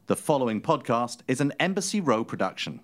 The following podcast is an Embassy Row production.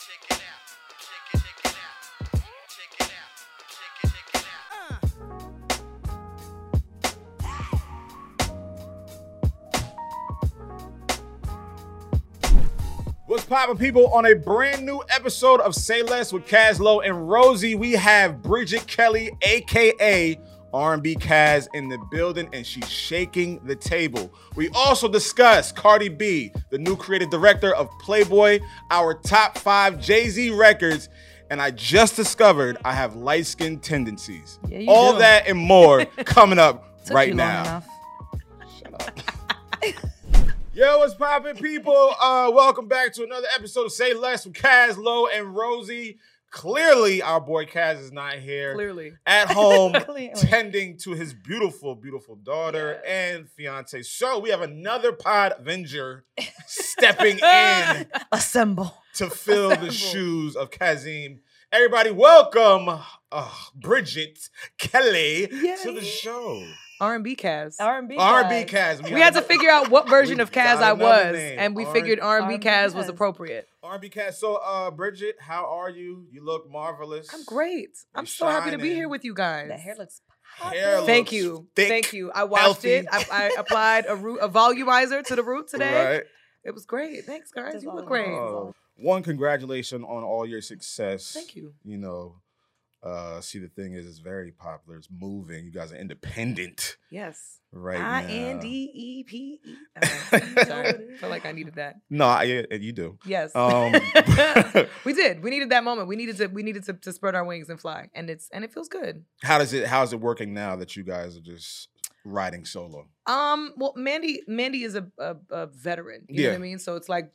What's poppin', people? On a brand new episode of Say Less with Kaz Lowe and Rosie, we have Bridget Kelly, aka R&B Kaz, in the building, and she's shaking the table. We also discuss Cardi B, the new creative director of Playboy, our top 5 Jay-Z records, and I just discovered I have light-skinned tendencies. Yeah, all do. that and more coming up Took right you now. long enough. Shut up. Yo, what's poppin', people? Welcome back to another episode of Say Less with Kaz Lowe and Rosie. Clearly, our boy Kaz is not here. Clearly. At home, Clearly. tending to his beautiful, beautiful daughter and fiance. So we have another pod Avenger stepping in Assemble. to fill the shoes of Kazim. Everybody, welcome Bridget Kelly to the show. R&B Kaz. R&B Kaz. We had to figure out what version We of Kaz got I another was, name. and we figured R&B Kaz was Kaz. appropriate. R&B Kaz. So, Bridget, how are you? You look marvelous. I'm great. I'm You're so happy to be shining. here with you guys. The hair looks Hair poppin'. Thank looks you. thick, Thank you. I washed healthy. it. I applied a volumizer to the root today. Right. It was great. Thanks, guys. Just You look all great. around. One, congratulations on all your success. Thank you. You know, see, the thing is, it's very popular. It's moving. You guys are independent Yes. right now. INDEPE. Sorry. I feel like I needed that. No, you do. Yes. Um, We did. We needed that moment. We needed to spread our wings and fly. And it feels good. how's it working now that you guys are just riding solo? Well, Mandy is a veteran. You know what I mean? So it's like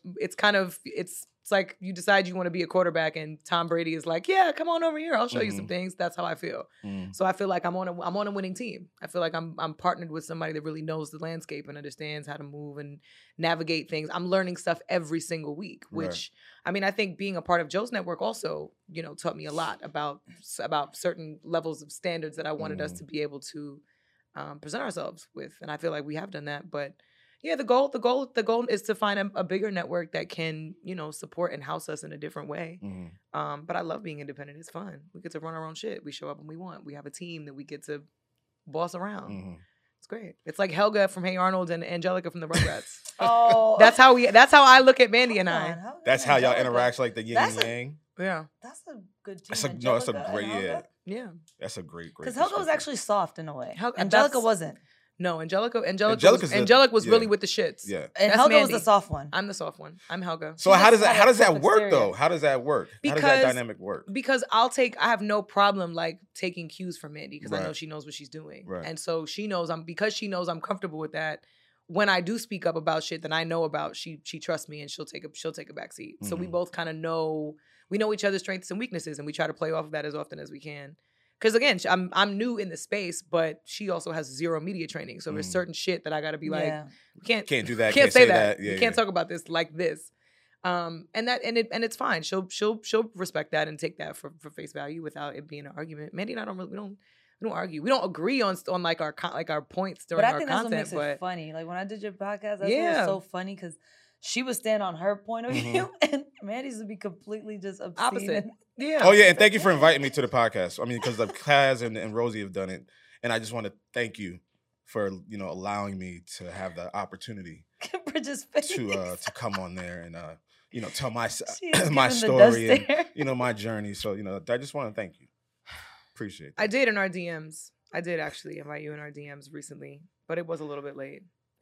it's like you decide you want to be a quarterback, and Tom Brady is like, yeah, come on over here. I'll show you some things. That's how I feel. So I feel like I'm on a winning team. I feel like I'm partnered with somebody that really knows the landscape and understands how to move and navigate things. I'm learning stuff every single week, which I mean, I think being a part of Joe's network also, you know, taught me a lot about certain levels of standards that I wanted us to be able to present ourselves with. And I feel like we have done that. But yeah, the goal is to find a bigger network that can, you know, support and house us in a different way. But I love being independent. It's fun. We get to run our own shit. We show up when we want. We have a team that we get to boss around. It's great. It's like Helga from Hey Arnold and Angelica from the Rugrats. Oh, That's how I look at Mandy and I. That's how y'all interact, like the yin and yang. Yeah. That's a good team. That's a Angelica great, and Helga. Yeah. That's a great. Because Helga was actually soft in a way. Helga- Angelica that's- wasn't. No, Angelica Angelica's was the- really yeah. with the shits. Yeah. And That's Helga was Mandy. the soft one. I'm the soft one. I'm Helga. So how does just had a that flip work exterior. though? How does that work? How does that Because- dynamic work? Because I have no problem like taking cues from Mandy because I know Right. she knows what she's doing. Right. And so she knows because she knows I'm comfortable with that. When I do speak up about shit that I know about, she trusts me and she'll take a back seat. So we both kind of know each other's strengths and weaknesses, and we try to play off of that as often as we can. Because again, I'm new in the space, but she also has zero media training. So there's certain shit that I got to be like, Yeah. we can't Can't do that. Can't say that. Yeah, we can't talk about this like this. And it's fine. She'll respect that and take that for face value without it being an argument. Mandy and I we don't argue. We don't agree on like our points during But I our think that's what content. makes it funny. Like when I did your podcast, that's Yeah. what was so funny because she would stand on her point of view and Mandy's would be completely just obscene. Opposite. and- Yeah. Oh yeah, and thank you for inviting me to the podcast. I mean, because the Kaz and Rosie have done it, and I just want to thank you for allowing me to have the opportunity Bridget's face. to come on there and tell my She is my giving the dust story stare. and my journey. So I just want to thank you. Appreciate it. I did in our DMs. I did actually invite you in our DMs recently, but it was a little bit late.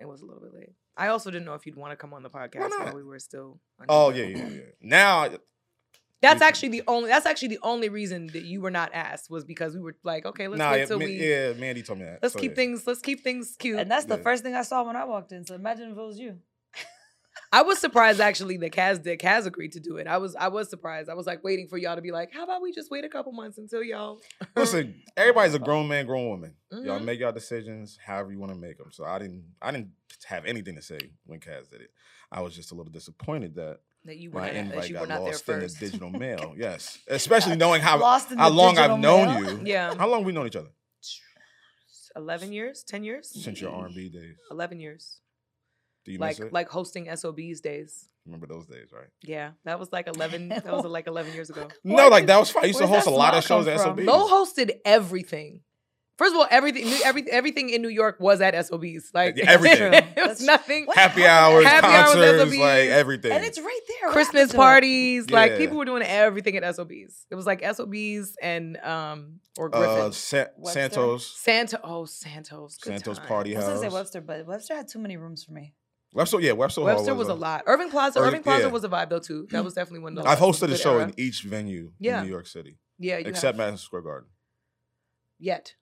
I also didn't know if you'd want to come on the podcast not? while we were still. Oh yeah. Now That's actually the only reason that you were not asked was because we were like, okay, let's wait till Mandy told me that. let's So, keep things cute. And that's the Yeah. first thing I saw when I walked in. So imagine if it was you. I was surprised actually that Kaz agreed to do it. I was surprised. I was like waiting for y'all to be like, how about we just wait a couple months until y'all. Listen, everybody's a grown man, grown woman. Y'all Mhm. make y'all decisions however you want to make them. So I didn't have anything to say when Kaz did it. I was just a little disappointed that That you were my not, that invite you got were not there lost in the first. digital mail. Yes, especially knowing how Lost in the long digital I've known mail? you. Yeah. How long have we known each other? 11 years, 10 years, Since your R&B days. 11 years. Do you miss it? Like hosting SOBs days. Remember those days, right? Yeah, that was like 11. That was like 11 years ago. No, like that was fun. I used to Where's host a that lot of small shows at come from? SOBs. Lo hosted everything. First of all, everything in New York was at SOBs. Like Yeah, everything. it was nothing. Happy hours, Happy hours, concerts, SOBs. like everything. And it's right there. What Christmas happened to it? parties. Like Yeah. people were doing everything at SOBs. It was like SOBs and or Griffin. Santos. Santos. Good Santos time. Party I was House. gonna say Webster, but Webster had too many rooms for me. Webster Hall Webster was a lot. Irving Plaza yeah. was a vibe though too. That was definitely one of those. I've hosted a good show era. in each venue Yeah. in New York City, Yeah, you except have. Madison Square Garden. Yet.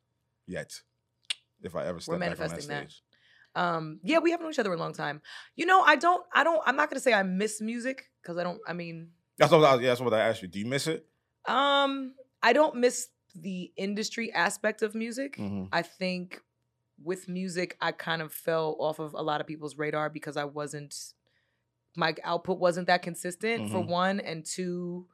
If I ever step We're back on that manifesting that. stage. Yeah, we haven't known each other a long time. You know, I'm not gonna say I miss music because That's what I asked you. Do you miss it? I don't miss the industry aspect of music. Mhm. I think with music, I kind of fell off of a lot of people's radar because my output wasn't that consistent for Mhm. one, and two,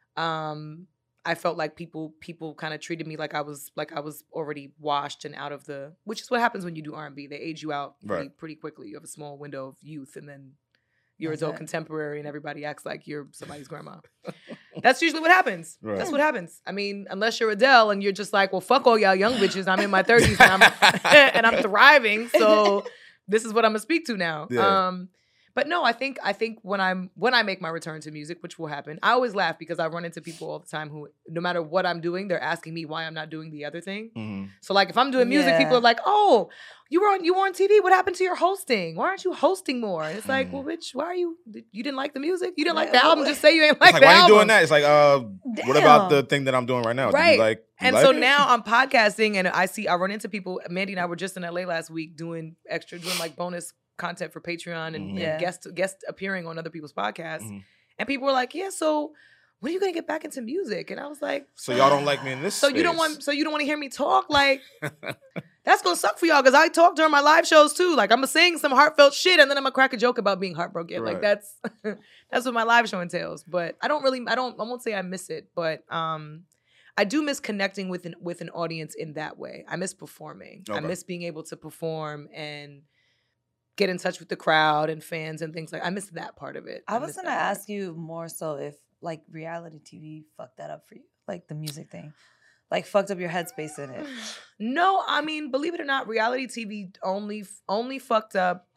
I felt like people kind of treated me like I was already washed and out of which is what happens when you do R&B. They age you out pretty quickly. You have a small window of youth, and then you're That's adult it. contemporary, and everybody acts like you're somebody's grandma. That's usually what happens. Right. That's what happens. I mean, unless you're Adele and you're just like, well, fuck all y'all young bitches. I'm in my 30s and and I'm thriving. So this is what I'm gonna speak to now. Yeah. But no, I think when I make my return to music, which will happen, I always laugh because I run into people all the time who, no matter what I'm doing, they're asking me why I'm not doing the other thing. Mhm. So like if I'm doing music, Yeah. people are like, "Oh, you were on TV. What happened to your hosting? Why aren't you hosting more?" And it's like, well, bitch, why are you didn't like the music? You didn't like the Yeah, album? what- Just say you ain't It's like like, the why are you album. doing that? It's like, what about Damn. the thing that I'm doing right now? Do Right. you like, you And like so it? now I'm podcasting and I run into people. Mandy and I were just in LA last week doing like bonus content for Patreon and, Mhm. Yeah. and guest appearing on other people's podcasts. Mhm. And people were like, "Yeah, so when are you gonna get back into music?" And I was like, So y'all don't like me in this So you don't space. want to hear me talk? Like that's gonna suck for y'all because I talk during my live shows too. Like I'm gonna sing some heartfelt shit and then I'm gonna crack a joke about being heartbroken. Right. Like that's what my live show entails. But I won't say I miss it, but I do miss connecting with an audience in that way. I miss performing. I Okay. miss being able to perform and get in touch with the crowd and fans and things like I miss that part of it. I was miss gonna that part. ask you more so if like reality TV fucked that up for you, like the music thing, like fucked up your headspace in it. No, I mean, believe it or not, reality TV only fucked up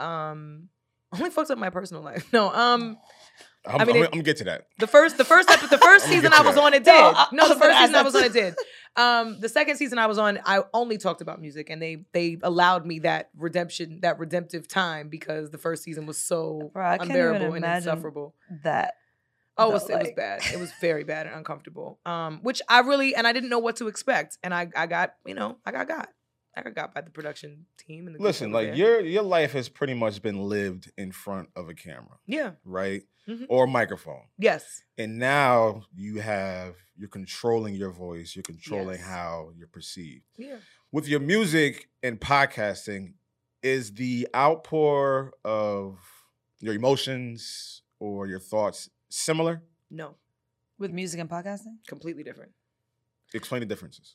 my personal life. No, I'm gonna get to that. the first season I was on, it did. No, The I was first gonna ask season I that was on, it did. The second season I was on, I only talked about music, and they allowed me that redemptive time because the first season was so Bro, I can't unbearable even and imagine insufferable. that. Oh, though, it was bad. It was very bad and uncomfortable. Which I didn't know what to expect, and I got got by the production team and the Listen, people like there. your life has pretty much been lived in front of a camera, Yeah. right? Mhm. Or a microphone. Yes. And now you're controlling your voice, you're controlling Yes. how you're perceived. Yeah. With your music and podcasting, is the outpour of your emotions or your thoughts similar? No. With music and podcasting? Completely different. Explain the differences.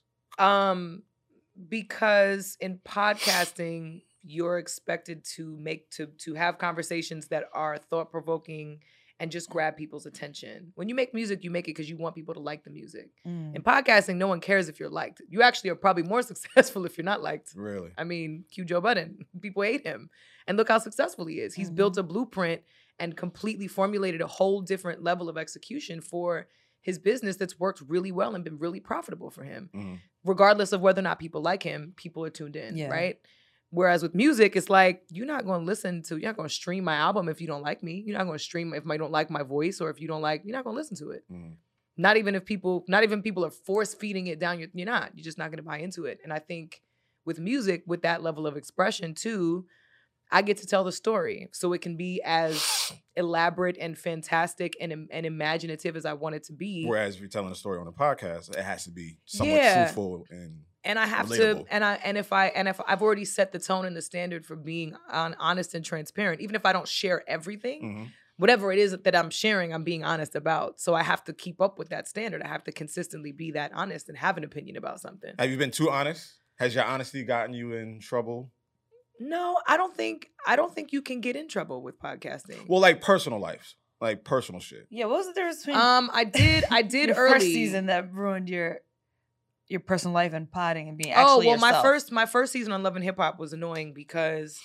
Because in podcasting, you're expected to have conversations that are thought-provoking and just grab people's attention. When you make music, you make it because you want people to like the music. Mm. In podcasting, no one cares if you're liked. You actually are probably more successful if you're not liked. Really? I mean, cue Joe Budden. People hate him. And look how successful he is. He's built a blueprint and completely formulated a whole different level of execution for his business that's worked really well and been really profitable for him. Mhm. Regardless of whether or not people like him, people are tuned in, Yeah. right? Whereas with music, it's like, you're not going to stream my album if you don't like me. You're not going to stream if you don't like my voice, or if you don't like, you're not going to listen to it. Mhm. Not even people are force feeding it down. You're not. You're just not going to buy into it. And I think with music, with that level of expression too, I get to tell the story. So it can be as elaborate and fantastic and imaginative as I want it to be. Whereas if you're telling a story on a podcast, it has to be somewhat Yeah. truthful and I have relatable. to, and if I've already set the tone and the standard for being honest and transparent, even if I don't share everything, Mhm. whatever it is that I'm sharing, I'm being honest about. So I have to keep up with that standard. I have to consistently be that honest and have an opinion about something. Have you been too honest? Has your honesty gotten you in trouble? No, I don't think you can get in trouble with podcasting. Well, like personal lives, like personal shit. Yeah, what was the difference between I did your early first season that ruined your personal life and potting and being actually yourself? my first season on Love and Hip Hop was annoying because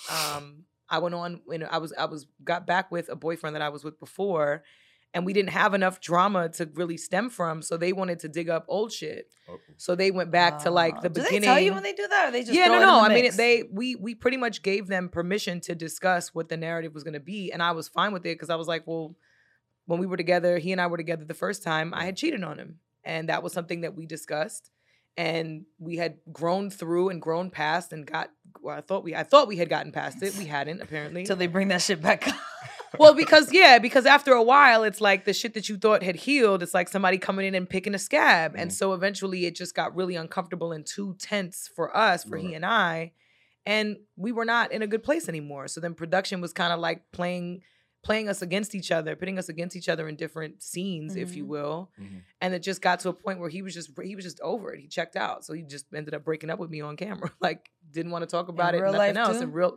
I went on when I got back with a boyfriend that I was with before, and we didn't have enough drama to really stem from, so they wanted to dig up old shit. So they went back to like the beginning. Do they tell you when they do that, or they just throw it in no. the I mean, mix? we pretty much gave them permission to discuss what the narrative was going to be, and I was fine with it because I was like, well, when we were together, he and I were together the first time, I had cheated on him, and that was something that we discussed, and we had grown through and grown past, and I thought we had gotten past it. We hadn't, apparently. Till they bring that shit back up. Well, because after a while, it's like the shit that you thought had healed, it's like somebody coming in and picking a scab. And so eventually it just got really uncomfortable and too tense for us, for he and I. And we were not in a good place anymore. So then production was kind of like playing us against each other, putting us against each other in different scenes, if you will. And it just got to a point where he was just over it. He checked out. So he just ended up breaking up with me on camera. Like, didn't want to talk about it, nothing else.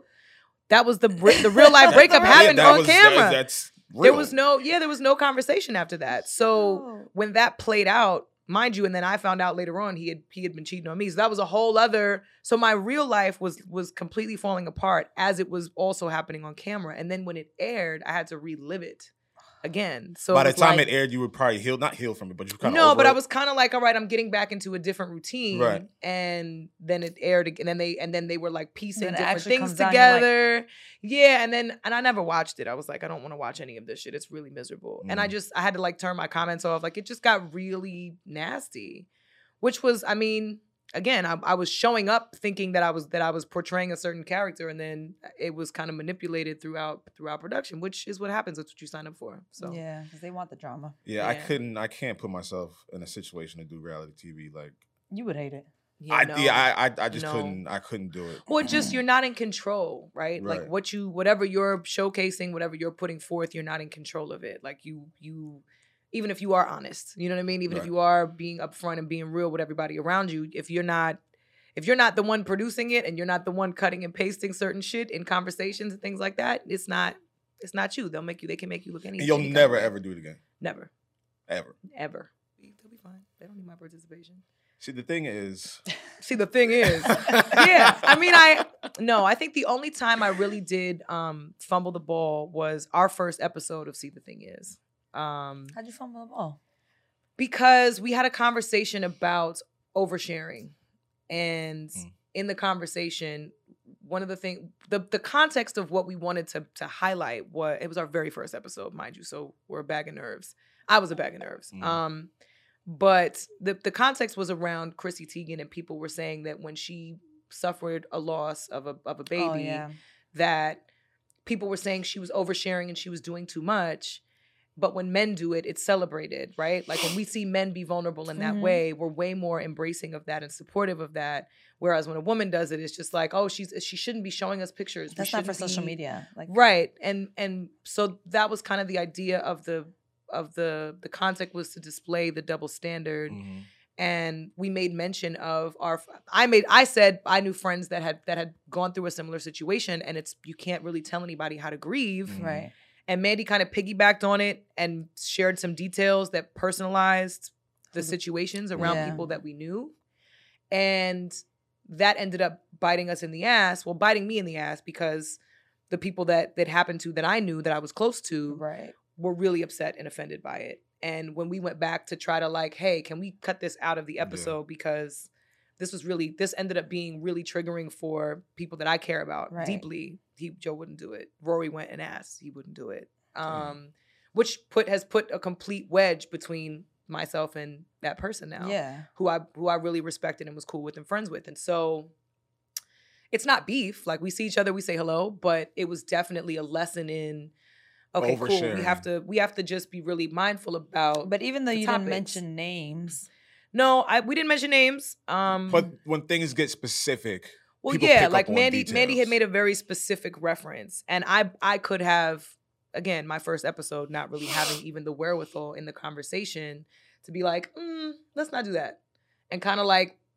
That was the real life breakup happened on camera. That's real. There was no conversation after that. So when that played out, mind you, and then I found out later on he had been cheating on me. So that was a whole other. So my real life was completely falling apart as it was also happening on camera. And then when it aired, I had to relive it again. So by the time it aired, you were probably not healed from it, but you kind of but I was kind of like, all right, I'm getting back into a different routine. Right. And then it aired again, and then they were like piecing different things together. And I never watched it. I was like, I don't want to watch any of this shit. It's really miserable. And I had to like turn my comments off. Like, it just got really nasty, which was, I mean, again, I was showing up thinking that I was portraying a certain character, and then it was kind of manipulated throughout production, which is what happens. That's what you sign up for. So yeah, because they want the drama. Yeah, I can't put myself in a situation to do reality TV. Like, you would hate it. I just couldn't. I couldn't do it. Or just you're not in control, right? Like whatever you're showcasing, whatever you're putting forth, you're not in control of it. Like you. Even if you are honest, you know what I mean? Even if you are being upfront and being real with everybody around you, if you're not the one producing it and you're not the one cutting and pasting certain shit in conversations and things like that, it's not you. They can make you look anything. And you'll never ever do it again. Never. Ever. They'll be fine. They don't need my participation. See, the thing is. Yeah. I mean, I think the only time I really did fumble the ball was our first episode of See the Thing Is. How'd you fumble the ball? Because we had a conversation about oversharing. And in the conversation, one of the things, the context of what we wanted to highlight was, it was our very first episode, mind you. So we're a bag of nerves. I was a bag of nerves. But the context was around Chrissy Teigen, and people were saying that when she suffered a loss of a baby, that people were saying she was oversharing and she was doing too much. But when men do it, it's celebrated, right? Like when we see men be vulnerable in that way, we're way more embracing of that and supportive of that. Whereas when a woman does it, it's just like, oh, she shouldn't be showing us pictures. That's not for social media. Like, right. And so that was kind of the idea of the concept, was to display the double standard. And we made mention of I said I knew friends that had gone through a similar situation, and you can't really tell anybody how to grieve. Right. And Mandy kind of piggybacked on it and shared some details that personalized the situations around people that we knew. And that ended up biting us in the ass. Well, biting me in the ass, because the people that happened to, that I knew, that I was close to, were really upset and offended by it. And when we went back to try to like, hey, can we cut this out of the episode? Because this ended up being really triggering for people that I care about deeply. Joe wouldn't do it. Rory went and asked. He wouldn't do it. Which has put a complete wedge between myself and that person now. Yeah. Who I really respected and was cool with and friends with. And so it's not beef. Like, we see each other, we say hello, but it was definitely a lesson in, okay, cool. We have to just be really mindful about. But even though you didn't mention names. No, we didn't mention names. But when things get specific, well, yeah, like Mandy had made a very specific reference, and I could have, again, my first episode, not really having even the wherewithal in the conversation to be like, let's not do that, and kind of like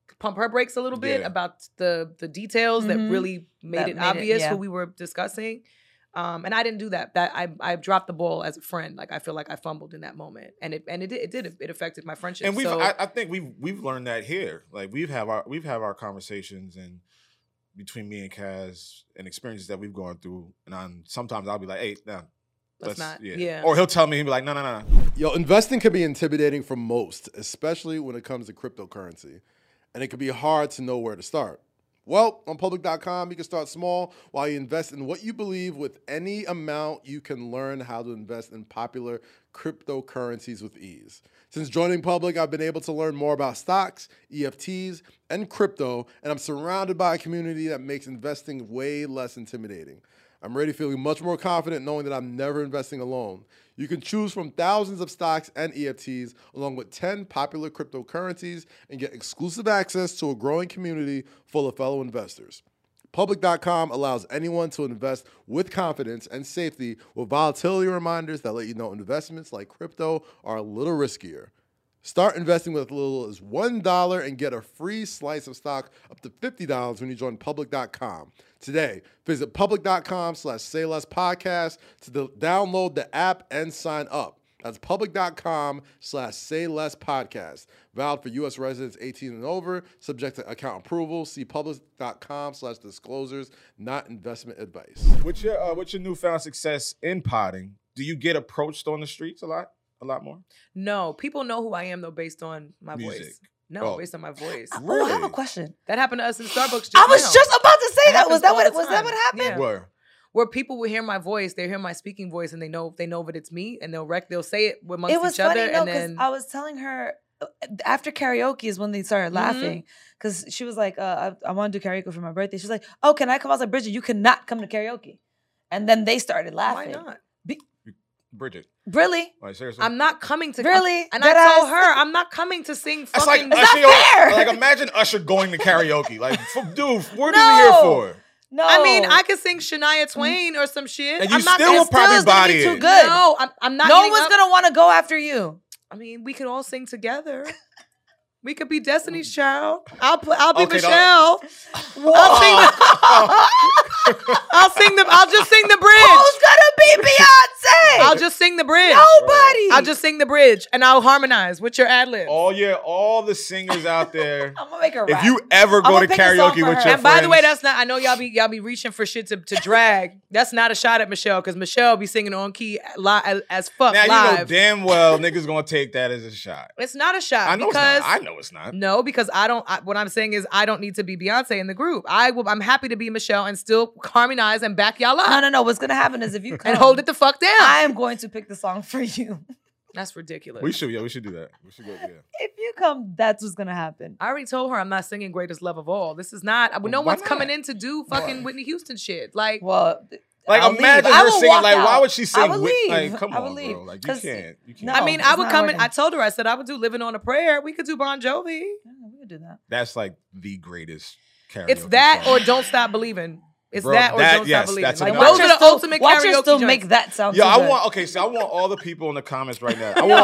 pump her brakes a little bit about the details that really made it obvious what we were discussing. And I didn't do that. I dropped the ball as a friend. Like I feel like I fumbled in that moment, and it affected my friendship. And I think we've learned that here. Like we've had our conversations and between me and Kaz and experiences that we've gone through. And sometimes I'll be like, hey, nah, let's not. Yeah. Or he'll tell me, he'll be like, no. Yo, investing can be intimidating for most, especially when it comes to cryptocurrency. And it can be hard to know where to start. Well, on public.com, you can start small while you invest in what you believe. With any amount, you can learn how to invest in popular cryptocurrencies with ease. Since joining Public, I've been able to learn more about stocks, EFTs, and crypto, and I'm surrounded by a community that makes investing way less intimidating. I'm already feeling much more confident knowing that I'm never investing alone. You can choose from thousands of stocks and EFTs, along with 10 popular cryptocurrencies, and get exclusive access to a growing community full of fellow investors. Public.com allows anyone to invest with confidence and safety with volatility reminders that let you know investments like crypto are a little riskier. Start investing with as little as $1 and get a free slice of stock up to $50 when you join Public.com. Today, visit Public.com/SayLessPodcast to download the app and sign up. That's Public.com/SayLessPodcast. Valid for U.S. residents 18 and over, subject to account approval. See Public.com/disclosures, not investment advice. With your newfound success in potting, do you get approached on the streets a lot more? No, people know who I am though based on my voice. No, based on my voice. Really? Oh, I have a question. That happened to us in Starbucks. I was just about to say that. Was that what happened? Yeah. Where people will hear my voice, they hear my speaking voice, and they know that it's me, and they'll say it amongst each other. It was funny, and then I was telling her after karaoke is when they started laughing, because she was like, "I want to do karaoke for my birthday." She's like, "Oh, can I come?" I was like, "Bridget, you cannot come to karaoke," and then they started laughing. Why not? Bridget. Really? Like, seriously? I'm not coming to really, and I told her I'm not coming to sing fucking. That's like Usher, like imagine Usher going to karaoke. Like, dude, what are you here for? No, I mean I could sing Shania Twain or some shit. And you still will probably body too it. Good. No, I'm not. No one's gonna want to go after you. I mean, we could all sing together. We could be Destiny's Child. I'll be Michelle. I'll just sing the bridge. Who's gonna be Beyonce? I'll just sing the bridge. Nobody. I'll just sing the bridge and I'll harmonize with your ad lib. All the singers out there. I'm gonna make her rap. If you ever go to karaoke with your friends. And by the way, that's not. I know y'all be reaching for shit to drag. That's not a shot at Michelle because Michelle be singing on key as fuck now, live. You know damn well niggas gonna take that as a shot. It's not a shot. I know because, it's not. I know it's not. No, because what I'm saying is I don't need to be Beyonce in the group. I'm happy to be Michelle and still harmonize and back y'all up. No. What's gonna happen is if you come, and hold it the fuck down. I am going to pick the song for you. That's ridiculous. We should do that. We should go. Yeah. If you come, that's what's gonna happen. I already told her I'm not singing "Greatest Love of All." This is not. No one's coming in to do fucking Whitney Houston shit. Like, imagine her singing. Like, why would she sing? I would leave. Like, come I would on, leave. bro. Like, you can't. No, I mean, I would come in. I told her. I said I would do "Living on a Prayer." We could do Bon Jovi. Yeah, we could do that. That's like the greatest karaoke. It's that song. or "Don't Stop Believing." It's Bro, that or "Don't Stop Believing." Like, those are the ultimate watch karaoke her still joints. make that sound. Yeah, so good. I want all the people in the comments right now. No,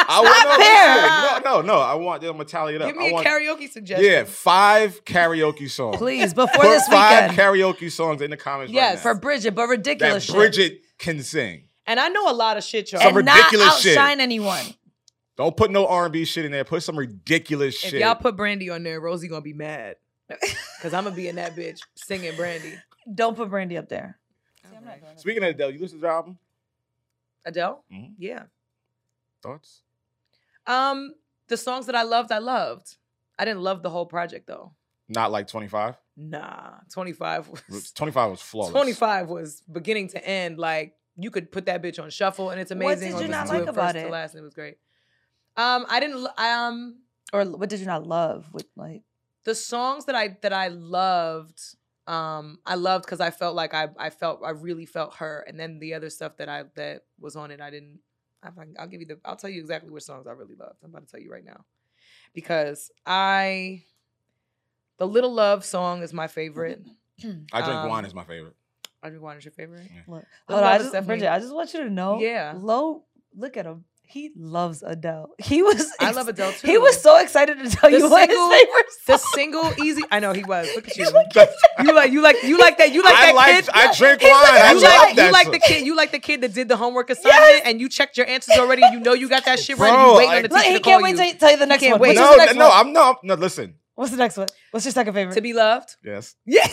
I want them to tally it up. Give me a karaoke suggestion. Yeah, 5 karaoke songs. Please, before this weekend. 5 weekend. karaoke songs in the comments right now. For Bridget, but ridiculous that Bridget can sing. And I know a lot of shit, y'all. Some and ridiculous not shit. outshine anyone. Don't put no R&B shit in there. Put some ridiculous shit. If y'all put Brandy on there, Rosie gonna be mad. Because I'm gonna be in that bitch singing Brandy. Don't put Brandy up there. Speaking of Adele, you listen to the album? Adele? Mm-hmm. Yeah. Thoughts? The songs that I loved. I didn't love the whole project though. Not like 25? Nah. 25 was flawless. 25 was beginning to end. Like you could put that bitch on shuffle and it's amazing. What did you not like like about it? To last, and it was great. I didn't or what did you not love with like the songs that I loved. I loved because I felt like I really felt her, and then the other stuff that was on it, I didn't. I'll tell you exactly which songs I really loved. I'm about to tell you right now, because the Little Love song is my favorite. I Drink Wine is my favorite. I Drink Wine is your favorite. Yeah. Hold on, Bridget, I just want you to know. Yeah. Low, look at him. He loves Adele. He was. I love Adele too. He was so excited to tell you what his favorite The song. single easy. I know he was. Look at you. You like that kid. I drink wine. I love that. You like shit. the kid. You like the kid that did the homework assignment and you checked your answers already. And you know you got that shit ready. Bro, You waiting on the like- teacher He to call can't wait you. to tell you the next can't one. wait. What's your next one? No, listen. What's the next one? What's your second favorite? To be loved. Yes. Yeah.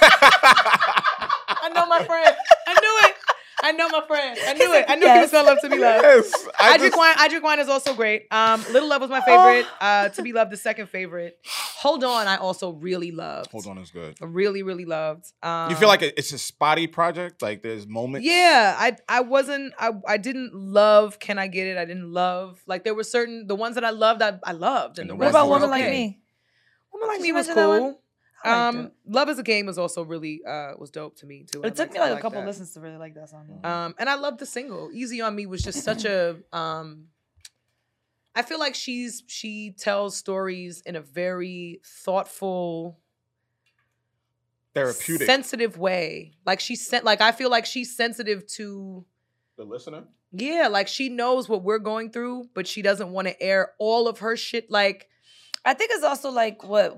I know my friend. I knew it. I know my friend. I knew it. I knew he was gonna love To Be Loved. Yes. I Drink Wine. I Drink Wine is also great. Little Love was my favorite. To Be Loved, the second favorite. Hold On, I also really loved. Hold on is good. Really, really loved. You feel like it's a spotty project? Like there's moments? Yeah, I didn't love Can I Get It? I didn't love, like there were certain, the ones that I loved, I loved. And the What What rest about were Woman okay. Like Me? Woman Like Did Me you was mention that one? cool. I liked it. Love Is a Game was also really, was dope to me too. It took me like a couple listens to really like that song. And I love the single. Easy on Me was just such a I feel like she tells stories in a very thoughtful, Therapeutic. sensitive way. Like I feel like she's sensitive to The listener? yeah, like she knows what we're going through, but she doesn't want to air all of her shit like I think it's also like what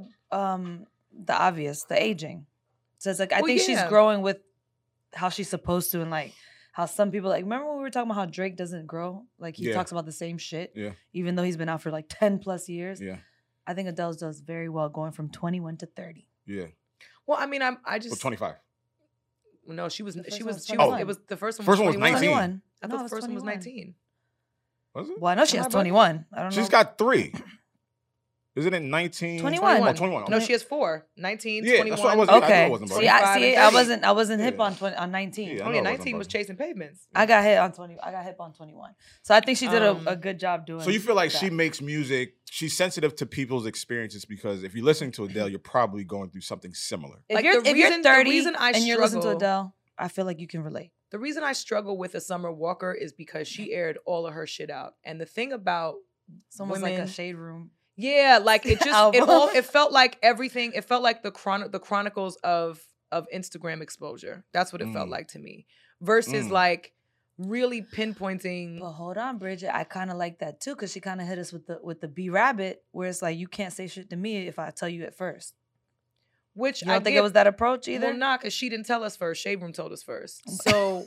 the obvious, the aging. So it's like I Well, think she's yeah. growing with how she's supposed to, and like how some people like. Remember when we were talking about how Drake doesn't grow? Like he Yeah. talks about the same shit, Yeah. even though he's been out for like 10 plus years. Yeah. I think Adele does very well going from 21 to 30. Yeah. well, I mean, I Well, just 25. no, she was The first she one was was she was 21. it was the first one First one was 21. 19. 21. I No, thought it the was first one was 21. 19. Was it? Well, I know she Am I has right? 21. I don't know. She's got 3. Isn't it 19? 21. Oh, 21. No, Okay. she has 4. 19, Yeah, 21. that's what I was- I knew Okay. it wasn't See, I 30. wasn't hip Yeah. on 19. Yeah. Oh I know yeah, it wasn't 19 was bugging. Chasing Pavements. I got hit on 20. I got hip on 21. So I think she did a good job doing. So you feel like that. she makes music, she's sensitive to people's experiences because if you're listening to Adele, you're probably going through something similar. If Like, you're the if you're reason- the 30 reason I and you're listening to struggle- Adele, I feel like you can relate. The reason I struggle with a Summer Walker is because she aired all of her shit out. And the thing about It's almost like women- a shade room. yeah, like it just Album. it felt like everything. It felt like the chronicles of Instagram exposure. That's what it felt like to me. Versus like really pinpointing. But hold on, Bridget. I kind of like that too, because she kind of hit us with the B Rabbit, where it's like you can't say shit to me if I tell you it first. Which You don't I think get, it was that approach either? Well, not because she didn't tell us first. Shade Room told us first. So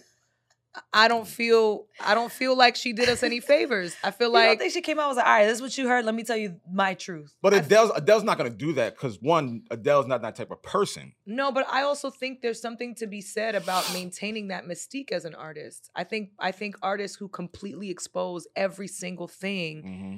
I don't feel like she did us any favors. I feel You don't like think she came out and was like, all right, this is what you heard. Let me tell you my truth. But Adele's not going to do that because one, Adele's not that type of person. no, but I also think there's something to be said about maintaining that mystique as an artist. I think artists who completely expose every single thing Mm-hmm.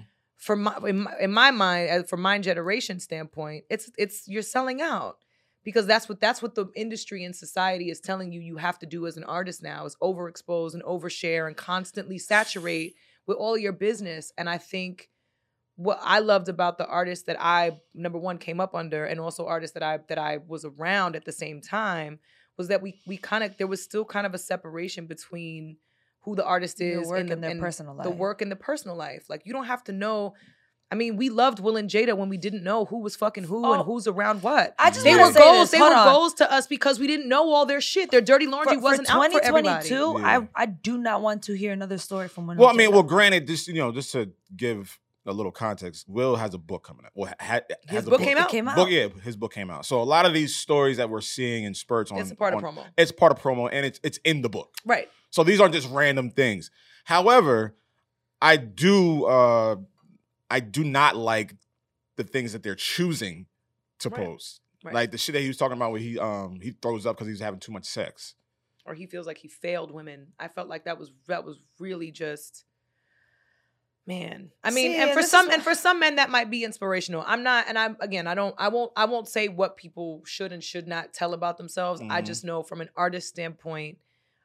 in my mind, from my generation standpoint, it's you're selling out. Because that's what the industry and society is telling you have to do as an artist now is overexpose and overshare and constantly saturate with all your business. And I think what I loved about the artists that I, number one, came up under, and also artists that I was around at the same time, was that we kind of, there was still kind of a separation between who the artist Your is work and and their personal the life. work and the personal life. Like you don't have to know. I mean, we loved Will and Jada when we didn't know who was fucking who and who's around what. I just They wanna were say goals. this. They Hold were on. goals to us because we didn't know all their shit. Their dirty laundry wasn't out for everybody. 2022, Yeah. I do not want to hear another story from one. Well, I mean, granted, just to give a little context, Will has a book coming out. Well, His book came out? It came out. Book, yeah, his book came out. So a lot of these stories that we're seeing in spurts on It's a part of promo. It's part of promo, and it's in the book. Right. So these aren't just random things. However, I do not like the things that they're choosing to Right. post. Right. Like the shit that he was talking about where he throws up because he was having too much sex. Or he feels like he failed women. I felt like that was really just, man. I mean, See, and and for this some is- men that might be inspirational. I'm not, and I won't say what people should and should not tell about themselves. I Mhm. just know from an artist standpoint,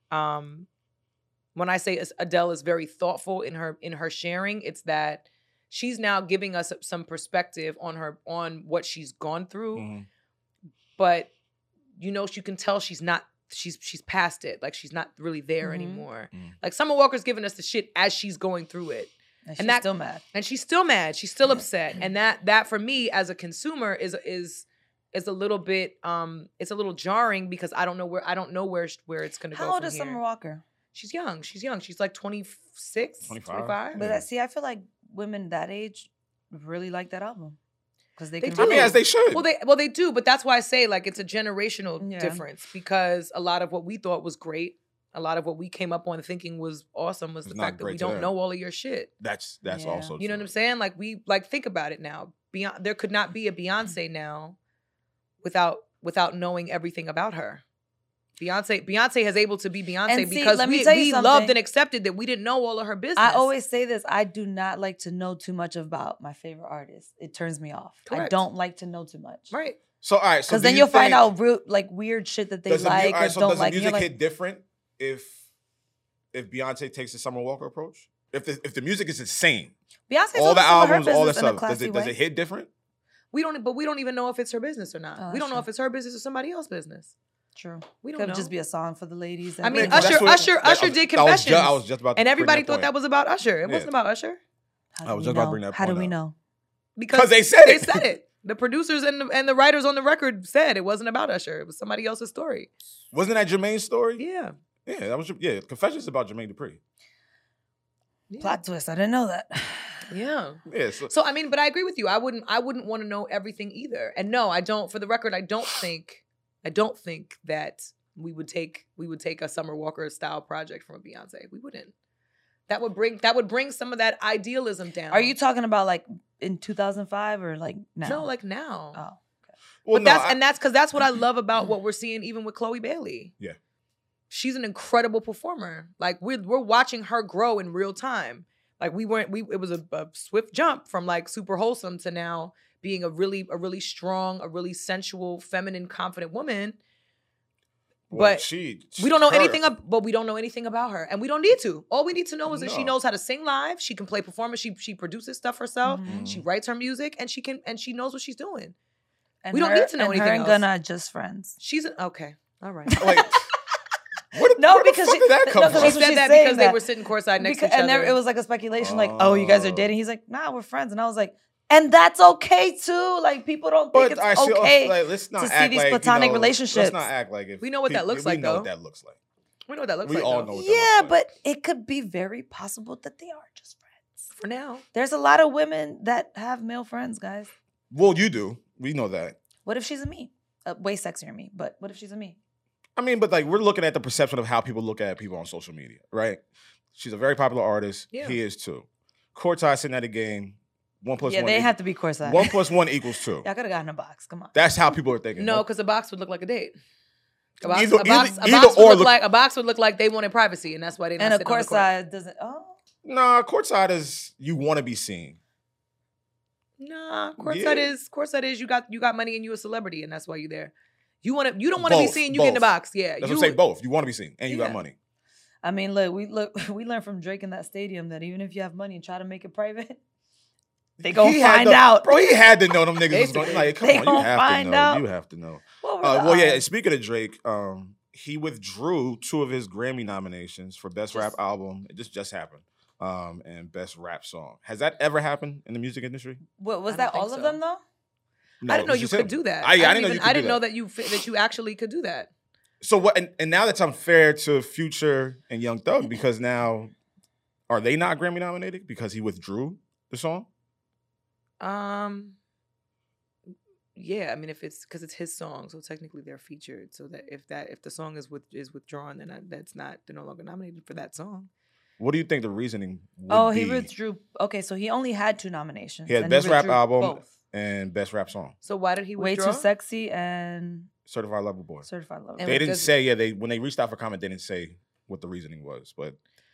when I say Adele is very thoughtful in her sharing, it's that she's now giving us some perspective on what she's gone through. Mhm. But you can tell she's past it. Like she's not really there Mhm. anymore. Mhm. Like Summer Walker's giving us the shit as she's going through it. and and she's that- still mad. And she's still mad. She's still upset. And that for me as a consumer is a little bit it's a little jarring because I don't know where it's gonna go. How old from is here. Summer Walker? She's young. She's like 26, 25. But see, I feel like women that age really like that album because they can. do. I mean, as they should. Well, they do, but that's why I say like it's a generational Yeah. difference because a lot of what we thought was great, a lot of what we came up on thinking was awesome was It's the not fact that great we to don't them. know all of your shit. That's Yeah. also You know what I'm saying? Like we think about it now. There could not be a Beyonce now without knowing everything about her. Beyonce has able to be Beyonce And see, because let me we tell you loved something. and accepted that we didn't know all of her business. I always say this. I do not like to know too much about my favorite artist. It turns me off. I Correct. don't like to know too much. right. So all right, so Because do then you you'll find think- out like weird shit that they does the mu- like all or right, so don't does like. the And you're music like, hit different if Beyonce takes the Summer Walker approach? If the music is insane, Beyonce's all the doing some of her albums, all that business in a stuff, classy does way. it hit different? We don't even know if it's her business or not. Oh, we that's don't know true. if it's her business or somebody else's business. True. We don't Could know. just be a song for the ladies. I mean, and- That's Usher- what- Usher that- did I was Confessions, I was just about to And bring everybody that thought point. that was about Usher. It Yeah. wasn't about Usher. How I do was we just about to know? bring that How do point we up. know? Because they said They it. said it. The producers and the writers on the record said it wasn't about Usher. It was somebody else's story. Wasn't that Jermaine's story? Yeah. Yeah, that was Confessions about Jermaine Dupri. Yeah. Plot twist. I didn't know that. Yeah. Yeah, so So I mean, but I agree with you. I wouldn't want to know everything either. And no, I don't. For the record, I don't think that we would take a Summer Walker style project from a Beyonce. We wouldn't. That would bring some of that idealism down. Are you talking about like in 2005 or like now? No, like now. Oh. well, But that's because that's what I love about what we're seeing even with Chloe Bailey. Yeah. She's an incredible performer. Like we're watching her grow in real time. Like it was a swift jump from like super wholesome to now being a really strong, a really sensual, feminine, confident woman. well, but we don't know her- anything but we don't know anything about her. And we don't need to. All we need to know is that she No. knows how to sing live, she can play performance, she produces stuff herself, Mhm. she writes her music, and she knows what she's doing. And We don't her- need to know and anything her and else. Gunna are just friends. She's okay. All right. Like, No, where the because fuck she- did that no, come because from? She that's what said she's that saying because they that. were sitting courtside next Because- to each and other. it was like a speculation, like, oh, you guys are Oh. dating. He's like, nah, we're friends. And I was like, and that's okay too. Like people don't think But it's I see, okay. like, let's not to see act these like, platonic you know, relationships. Let's not act like if We know what that looks we like, know though. what that looks like. We know what that looks We like. all though. know what that Yeah, looks like. but it could be very possible that they are just friends. For now. There's a lot of women that have male friends, guys. Well, you do. We know that. What if she's a me? Way sexier than me, but what if she's a me? I mean, but like we're looking at the perception of how people look at people on social media, right? She's a very popular artist. Yeah. He is too. Courtside sitting at a game. 1 plus Yeah, 1. they equals- have to be courtside. 1 plus 1 equals 2. Y'all could have gotten a box. Come on. That's how people are thinking. No, because a box would look like a date. A box, Either- a box, either- a either box would or look look- like a box would look like they wanted privacy, and that's why they not And of sitting on the court. courtside doesn't. Oh, Nah, courtside is you want to be seen. Nah, courtside is you got money and you a celebrity, and that's why you there. You don't want to be Both, seen. You get in the both. box. Yeah, That's what I'm saying. Both. You want to be seen, and you Yeah. got money. I mean, we learned from Drake in that stadium that even if you have money and try to make it private, they gonna He had find to- out. Bro, he had to know them niggas was going. Basically. Like, come They on, you gonna have find to know. out. You have to know. What were the Well, yeah. odds? Speaking of Drake, he withdrew 2 of his Grammy nominations for Best Rap Album. It just happened. And Best Rap Song. Has that ever happened in the music industry? What, was I that don't all think of so. them though? No, I didn't know it's you just could him. do that. I didn't know you could I do didn't know that. that you actually could do that. So what? And now that's unfair to Future and Young Thug because now are they not Grammy nominated because he withdrew the song? Yeah, I mean, if it's because it's his song, so technically they're featured. So that if the song is withdrawn, then they're no longer nominated for that song. What do you think the reasoning would Oh, be? he withdrew. Okay, so he only had 2 nominations. He had and Best Rap withdrew Album both. and Best Rap Song. So why did he Way withdraw? Too Sexy and Certified Lover Boy. Certified Lover. And They didn't does- say, yeah, when they reached out for comment, they didn't say what the reasoning was. But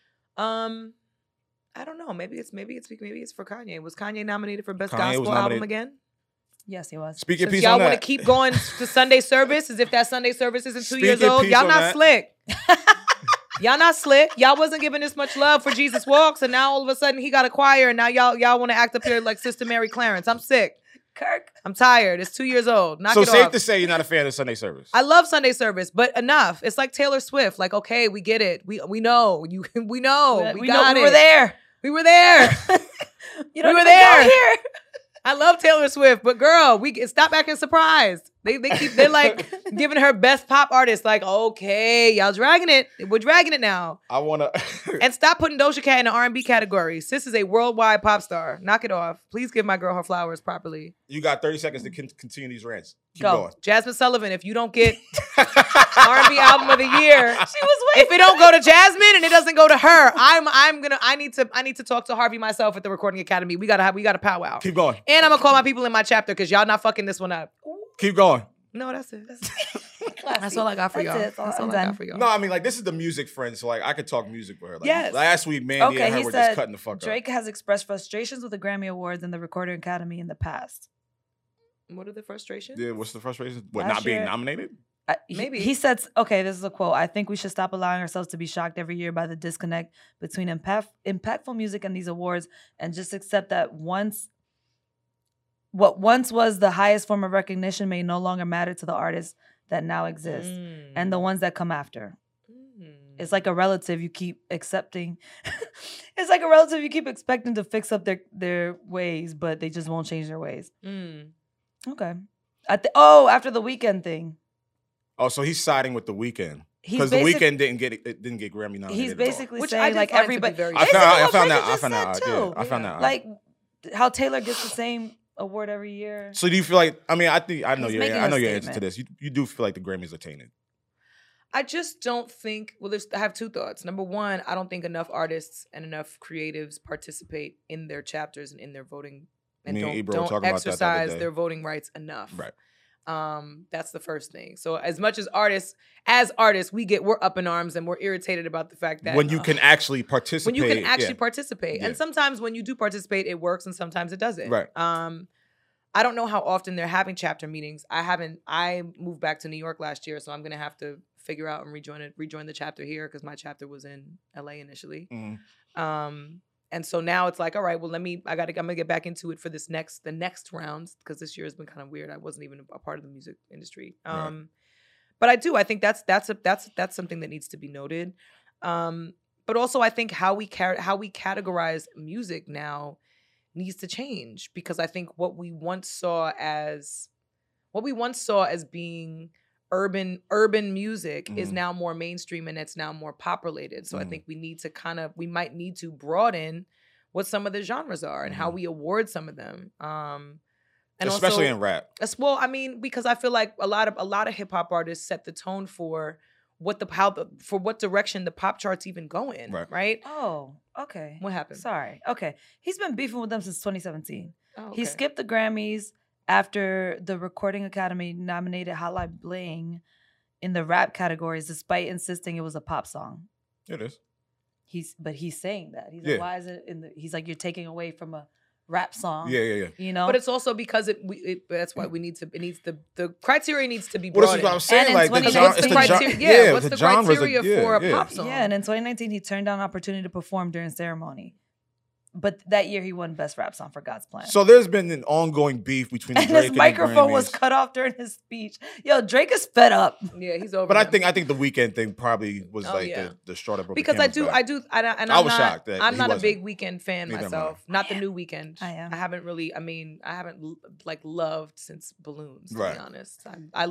I don't know. Maybe it's for Kanye. Was Kanye nominated for Best Kanye was Gospel nominated. Album again? Yes, he was. speak your Since piece y'all on want to that. keep going to Sunday service as if that Sunday service isn't 2 Speak years your old, piece y'all on not that. slick. Y'all not slick. Y'all wasn't giving this much love for Jesus Walks, and now all of a sudden he got a choir, and now y'all want to act up here like Sister Mary Clarence. I'm sick. Kirk. I'm tired. It's 2 years old. Knock So it safe off. to say you're not a fan of Sunday service. I love Sunday service, but enough. It's like Taylor Swift. Like, okay, we get it. We know. We know. We got it. We were there. We were there. You don't We were even go there. here. I love Taylor Swift, but girl, stop acting surprised. They're like giving her best pop artist. Like, okay, y'all dragging it. We're dragging it now. I wanna And stop putting Doja Cat in the R&B category. Sis is a worldwide pop star. Knock it off. Please give my girl her flowers properly. You got 30 seconds to continue these rants. Keep Go. going. Jasmine Sullivan, if you don't get R&B album of the year, She was if it don't go to Jasmine and it doesn't go to her, I need to talk to Harvey myself at the Recording Academy. We gotta powwow. Keep going. And I'm gonna call my people in my chapter because y'all not fucking this one up. Keep going. No, that's it. That's all I got for y'all. That's all I got for y'all. No, I mean, like, this is the music friend, so like I could talk music with her. Like, Yes. last week, Mandy and her he were said just cutting the fuck Drake has expressed frustrations with the Grammy Awards and the Recording Academy in the past. What are the frustrations? up. Yeah, what's the frustration? What, Last not being year- nominated? Maybe. He said, okay, this is a quote. I think we should stop allowing ourselves to be shocked every year by the disconnect between impactful music and these awards and just accept that what once was the highest form of recognition may no longer matter to the artists that now exist and the ones that come after. It's like a relative you keep accepting. It's like a relative you keep expecting to fix up their ways, but they just won't change their ways. Okay. After the Weeknd thing. Oh, so he's siding with The Weeknd. He's Because The basic- Weeknd didn't get Grammy nominated. He's at all. basically Which I saying did like find to be everybody. very I Basically found Bridget out. just said too. I found out. Like how Taylor gets the same award every year. So do you feel like? I mean, I know He's your making I a know your answer to statement. this. You do feel like the Grammys are tainted. I just don't think. Well, I have two thoughts. Number one, I don't think enough artists and enough creatives participate in their chapters and in their voting, and Me and Ebro were don't talking about that the other exercise day. their voting rights enough. Right. That's the first thing. So as much as artists, we're up in arms and we're irritated about the fact that When you can actually participate. when you can actually yeah. participate, Yeah. and sometimes when you do participate, it works, and sometimes it doesn't. Right. I don't know how often they're having chapter meetings. I moved back to New York last year, so I'm gonna have to figure out and rejoin the chapter here because my chapter was in LA initially. Mhm. And so now it's like, all right, well, I'm gonna get back into it for the next rounds because this year has been kind of weird. I wasn't even a part of the music industry. Right. But I think that's something that needs to be noted. But also I think how we categorize music now needs to change because I think what we once saw as being urban music is now more mainstream and it's now more populated. So I think we might need to broaden what some of the genres are and how we award some of them. And Especially also, in rap. well, I mean, because I feel like a lot of hip hop artists set the tone for what direction the pop charts even go in, right? Oh, okay. What happened? Sorry. Okay. He's been beefing with them since 2017. Oh, He okay. skipped the Grammys after the Recording Academy nominated Hotline Bling in the rap categories, despite insisting it was a pop song. It is. He's saying that. He's Yeah. like, why is it he's like, you're taking away from a rap song. Yeah. You know? But it's also because that's why the criteria needs to be Well, this broadened. is what I'm saying. And in like, the 2019 genre, what's it's the the criteria? genre. Yeah, what's the the genres are- criteria for a pop song? Yeah, and in 2019 he turned down an opportunity to perform during ceremony. But that year he won Best Rap Song for God's Plan. So there's been an ongoing beef between and Drake his and microphone the was Grammys. cut off during his speech. Yo, Drake is fed up. Yeah, he's over. But them. I think the Weeknd thing probably was yeah. the straw that broke because the I camel's do, back. and I I'm was not, shocked that I'm he not a wasn't. big Weekend fan Neither am myself. Not the new Weekend. I am. I haven't really. I mean, I haven't like loved since Balloons. To Right. be honest, I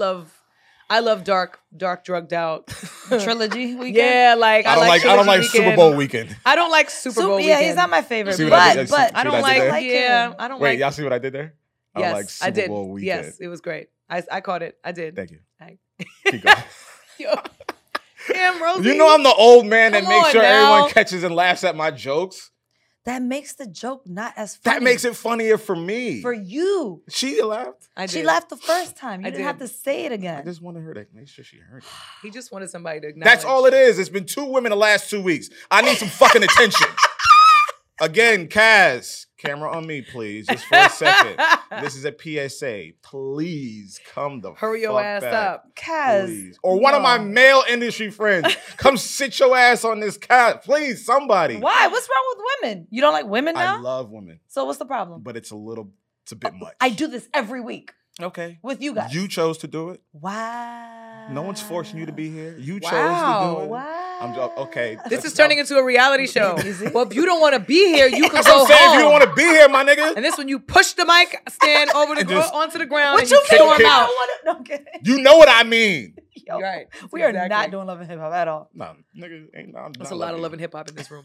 love dark drugged out. Trilogy weekend. Yeah, like I don't like Trilogy Super Weekend. Bowl weekend. I don't like Super Bowl. Yeah, Weekend. he's not my favorite. See what I did- But I see don't what I did like. there? Yeah, I don't Wait, like. y'all see what I did there? I Yes, don't like Super I did. Bowl weekend. Yes, it was great. I caught it. I did. Thank you. I- Keep going. Yo. Damn, Rosie. You know I'm the old man that Come makes on sure now. everyone catches and laughs at my jokes. that makes the joke not as funny. That makes it funnier for me. for you. She laughed. I did. She laughed the first time. You I didn't have did. to say it I again. just wanted her to make sure she heard it. He just wanted somebody to acknowledge. That's all it is. It's been 2 women the last 2 weeks. I need some fucking attention. Again, Kaz, camera on me, please, just for a second. This is a PSA. Please come the Hurry your fuck ass back. up. Kaz. Please. Or one of my male industry friends, come sit your ass on this couch. Please, somebody. Why? What's wrong with women? You don't like women now? I love women, So what's the problem? but it's a bit much. I do this every week Okay. with you guys. You chose to do it. Wow. No one's forcing you to be here. You chose Wow. to do it. Wow. Okay. This is turning into a reality show. Well, if you don't want to be here, you can That's go what I'm saying. home. If you don't want to be here, my nigga, And this when you push the mic stand over the just- onto the ground What and you you mean? storm kick- out. No, I'm kidding. you know what I mean. Yo, You're right. we are Exactly. not doing Love and Hip Hop at all. No, nigga, ain't. That's a lot of love and hip hop in this room.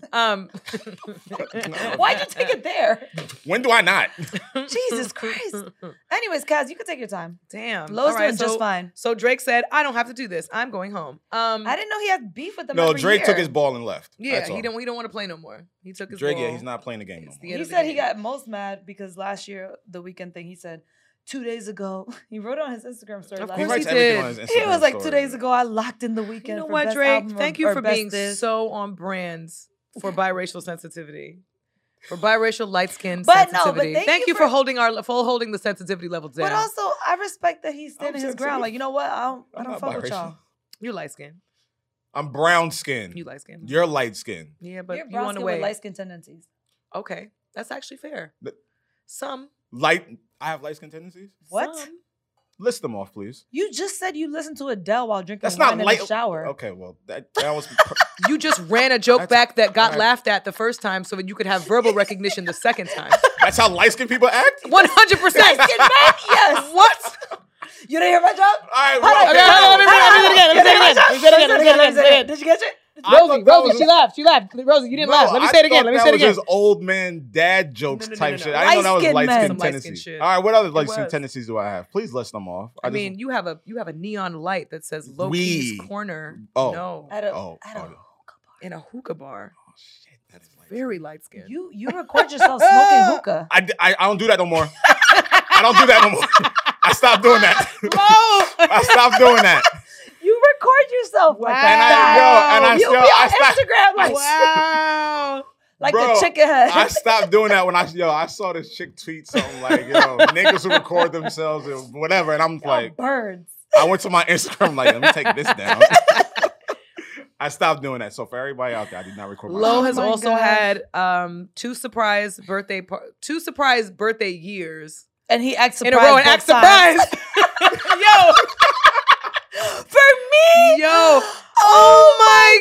Why'd you take it there? When do I not? Jesus Christ. Anyways, Kaz, you can take your time. Damn. Lowe's All right, doing just fine. So Drake said, "I don't have to do this. I'm going home." I didn't know he had beef with them. No, every Drake year. took his ball and left. Yeah, That's all. he don't want to play no more. He took his Drake, ball. yeah, he's not playing the game no It's the more. end He of the said he game. got most mad because last year, the weekend thing, he said 2 days ago, he wrote it on his Instagram story. Of last He course night. writes he everything did. on his He Instagram was like, story. 2 days ago, I locked in the weekend. You know for what, best Drake? album Thank or- you or for best being this. so on brands for biracial sensitivity. For biracial light skin But no, but sensitivity. thank you you for for- holding the sensitivity levels down. But also, I respect that he's standing his sensitive. ground. Like, you know what? I I'm don't not fuck with biracial. y'all. You're light skinned. I'm brown skinned. You light skinned. You're light skinned. Yeah, but You're you brown want to skin with wait. light skin tendencies. Okay, that's actually fair. But- Some. Light. I have light skin tendencies. What? Some. List them off, please. You just said you listened to Adele while drinking That's wine not in light. the shower. Okay, well that was. You just ran a joke That's- back that got alright. laughed at the first time so that you could have verbal recognition the second time. That's how light skinned people act. 100%. Light-skinned men? Yes. What? You didn't hear my joke? All right, Hold on, okay, hold on, let me hold on, say it again, let me say it again, let me say it again, let me say it again, let me say it again. Did you catch it? I thought that was- laughed. She laughed. Rosie, you didn't laugh. Let me I say it again. thought Let me that say it was again. just old man dad jokes No. type shit. I didn't know that was Light-skinned light men. skin Some light-skinned tendencies. shit. All right, what other It light skin was. tendencies do I have? Please list them off. I mean, you have a neon light that says Low Key's We. Corner. Oh. No. At a Oh, hookah bar. In a hookah bar. Oh shit, that's light. Very light skinned. You record yourself smoking hookah. I don't do that no more. I don't do that no more. I stopped doing that. I stopped doing that. You record yourself like Wow. that. And I You still- be I on stopped- Instagram like, Wow. like Bro, the chicken head. I stopped doing that when I saw this chick tweet something like, niggas who record themselves or whatever, and I'm like, birds. I went to my Instagram like, let me take this down. I stopped doing that. So for everybody out there, I did not record my Lo has my also gosh. had two surprise birthday years And he acts in surprised. a row and act both times. surprised. Yo, For me? yo. Oh my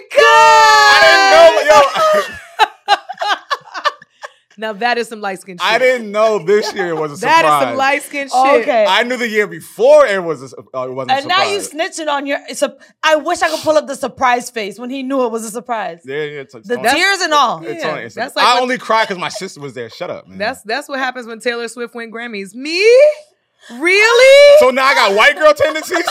God. I didn't know. Yo, Now that is some light skin shit. I didn't know this year was a surprise. That is some light skin shit. Oh, okay. I knew the year before it was it wasn't a And now you surprise. snitching on your. I wish I could pull up the surprise face when he knew it was a surprise. Yeah, it's The on- tears and all. it's Yeah, on Instagram. that's like I when- only cried because my sister was there. Shut up, man. That's what happens when Taylor Swift win Grammys. Me? Really? So now I got white girl tendencies.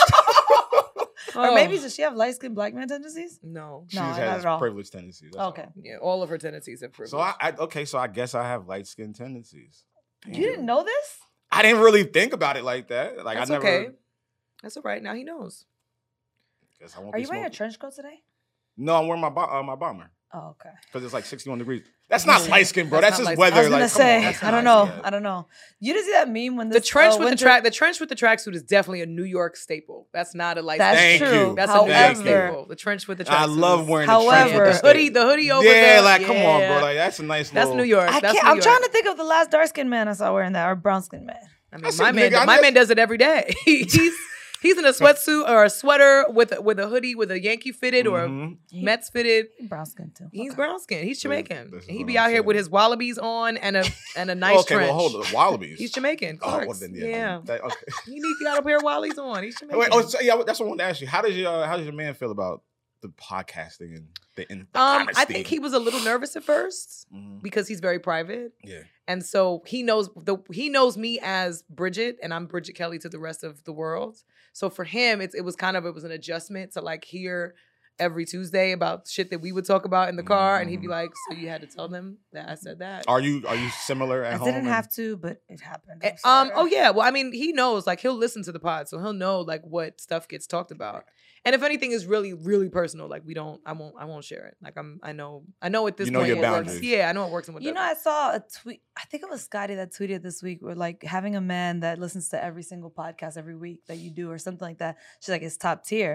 Or Oh. maybe does she have light skinned black man tendencies? No. She No, just not has at all. privileged tendencies. that's Okay. Yeah, all of her tendencies have privilege. So so I guess I have light skin tendencies. You didn't know this? I didn't really think about it like that. Like That's I never. okay. That's all right. Now he knows. Guess I won't Are be you wearing a smoking. trench coat today? No, I'm wearing my bomber Oh, okay. because it's like 61 degrees. That's not light skin, bro. That's That's, not just light weather. skin. I was gonna like, come on, say, that's I don't not- know. yeah. I don't know. You didn't see that meme when The this trench with the winter- track, the trench with the tracksuit is definitely a New York staple. That's not a light. That's Thank true. you. That's a New York Thank you. However, staple. The trench with the tracksuit. I love wearing However- the trench the with hoodie. The hoodie over Yeah, the. like come on, yeah. bro. Like that's a nice. That's little, New York. I That's can't. New I'm York. trying to think of the last dark skinned man I saw wearing that, or brown skinned man. I mean, That's my it, man. nigga. My man does it every day. He's in a sweatsuit or a sweater with a hoodie with a Yankee fitted or a Mhm. Mets fitted. He brown skinned too. He's Okay. brown skin. He's Jamaican. this is He what be I'm out here saying. with his wallabies on and a nice Okay, trench. well hold on. Wallabies. He's Jamaican. Oh, well, Clarks. then, yeah. Okay. He got a pair of Wallies on. He's Jamaican. Wait, that's what I wanted to ask you. How does your man feel about the podcasting and the I honesty? think he was a little nervous at first Mhm. because he's very private. Yeah. And so he knows me as Bridget, and I'm Bridget Kelly to the rest of the world. So for him, it was an adjustment to like hear every Tuesday about shit that we would talk about in the car, and he'd be like, "So you had to tell them that I said that." Are you similar at I home? didn't and- have to, but it happened. I'm sorry. Oh yeah. Well, I mean, he knows. Like, he'll listen to the pod, so he'll know like what stuff gets talked about. And if anything is really, really personal, like I won't share it. Like I know at this You know point your it works. boundaries. Yeah, I know it works and what You know, doesn't. I saw a tweet. I think it was Scotty that tweeted this week, where like having a man that listens to every single podcast every week that you do, or something like that. She's like, it's top tier.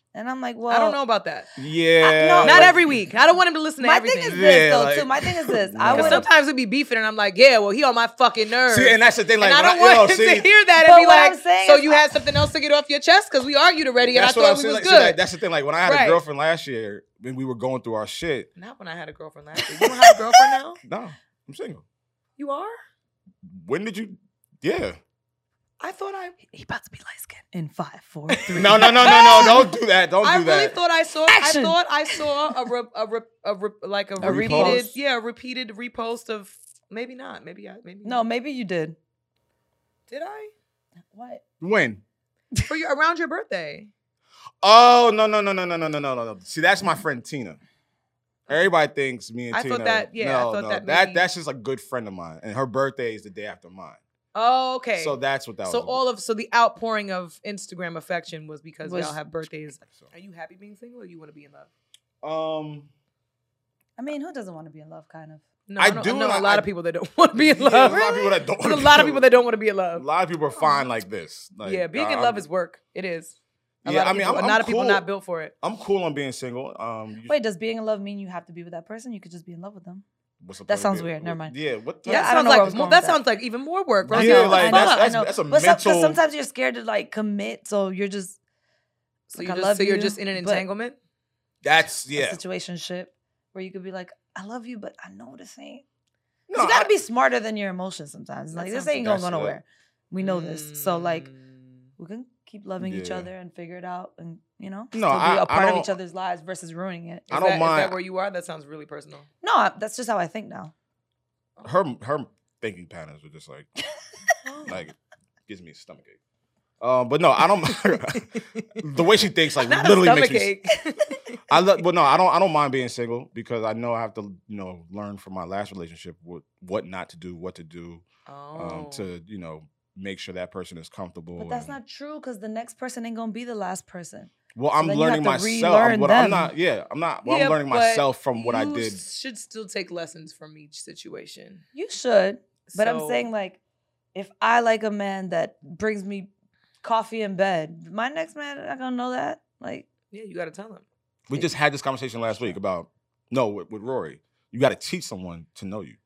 And I'm like, well, I don't know about that. Yeah. No, Not every week. I don't want him to listen to my everything. thing is this, Yeah, though, like- too. My thing is this. No. I Because would sometimes we be beefing, and I'm like, yeah, well, he on my fucking nerves. See, and that's the thing. Like, and I when don't want him see, to hear that But and be what I'm like, saying so is- you had something else to get off your chest? Because we argued already, and I That's what I'm thought we saying. was Like, good. see, that's the thing. Like when I had Right. a girlfriend last year, when we were going through our shit. Not when I had a girlfriend last year. You don't have a girlfriend now? No, I'm single. You are? When did you? Yeah. I thought He about to be light skinned in 5, 4, 3. No. Don't do that. Don't I do really that. thought I saw. Action. I saw a repeated repost? repeated repost of maybe not maybe No, maybe you did. did I What? When? for your around your birthday? Oh no. See, that's my friend Tina. Everybody thinks me and I Tina. thought that- yeah, I no, thought no, that maybe- that's just a good friend of mine, and her birthday is the day after mine. Oh, okay. So that's what that was. So so the outpouring of Instagram affection was because Was- y'all have birthdays. So. Are you happy being single, or you want to be in love? I mean, who doesn't want to be in love, kind of? No, I I do, know and a lot of people that don't want to be in Yeah, love. a lot of people that don't. There's wanna a lot be of people that don't want to be in A love. lot of people are fine like this. Like, Yeah, being in love is work. It is. A Yeah, lot of I mean, people, I'm a lot of people cool. not built for it. I'm cool on being single. Wait, does being in love mean you have to be with that person? You could just be in love with them. what's the that point of sounds being- weird. Never mind. Yeah, what? Yeah, That I don't sounds know where I was like going that with that. sounds like even more work. Yeah, Right? like, I know, that's- I know. that's a But mental- sometimes you're scared to like commit, so you're just So, like, I you're love just, so you're you, just in an but- entanglement. That's a yeah. situationship where you could be like, I love you, but I know this ain't. No, you gotta I- be smarter than your emotions sometimes. Like this sounds- ain't gonna go That's it. nowhere. We know this, so like Mm. we can keep loving each Yeah. other and figure it out, and you know, No, still be I a part of don't- each other's lives versus ruining it. I Is don't that- mind. Is that where you are? That sounds really personal. No, that's just how I think now. her thinking patterns are just like gives me a stomachache. But no, I don't. The way she thinks, like, Not literally a makes me. stomachache. But no, I don't mind being single because I know I have to, learn from my last relationship what not to do, what to do, Oh. to make sure that person is comfortable. But that's and- not true because the next person ain't gonna be the last person. Well, so I'm then you learning have to myself. relearn I'm them. not. Yeah, I'm not. Well, Yeah, I'm learning but myself from what I you did. should still take lessons from each situation. You should, but I'm So- saying like, if I like a man that brings me coffee in bed, my next man not gonna know that. Like, Yeah, you got to tell him. We just had this conversation last week about with Rory. You got to teach someone to know you.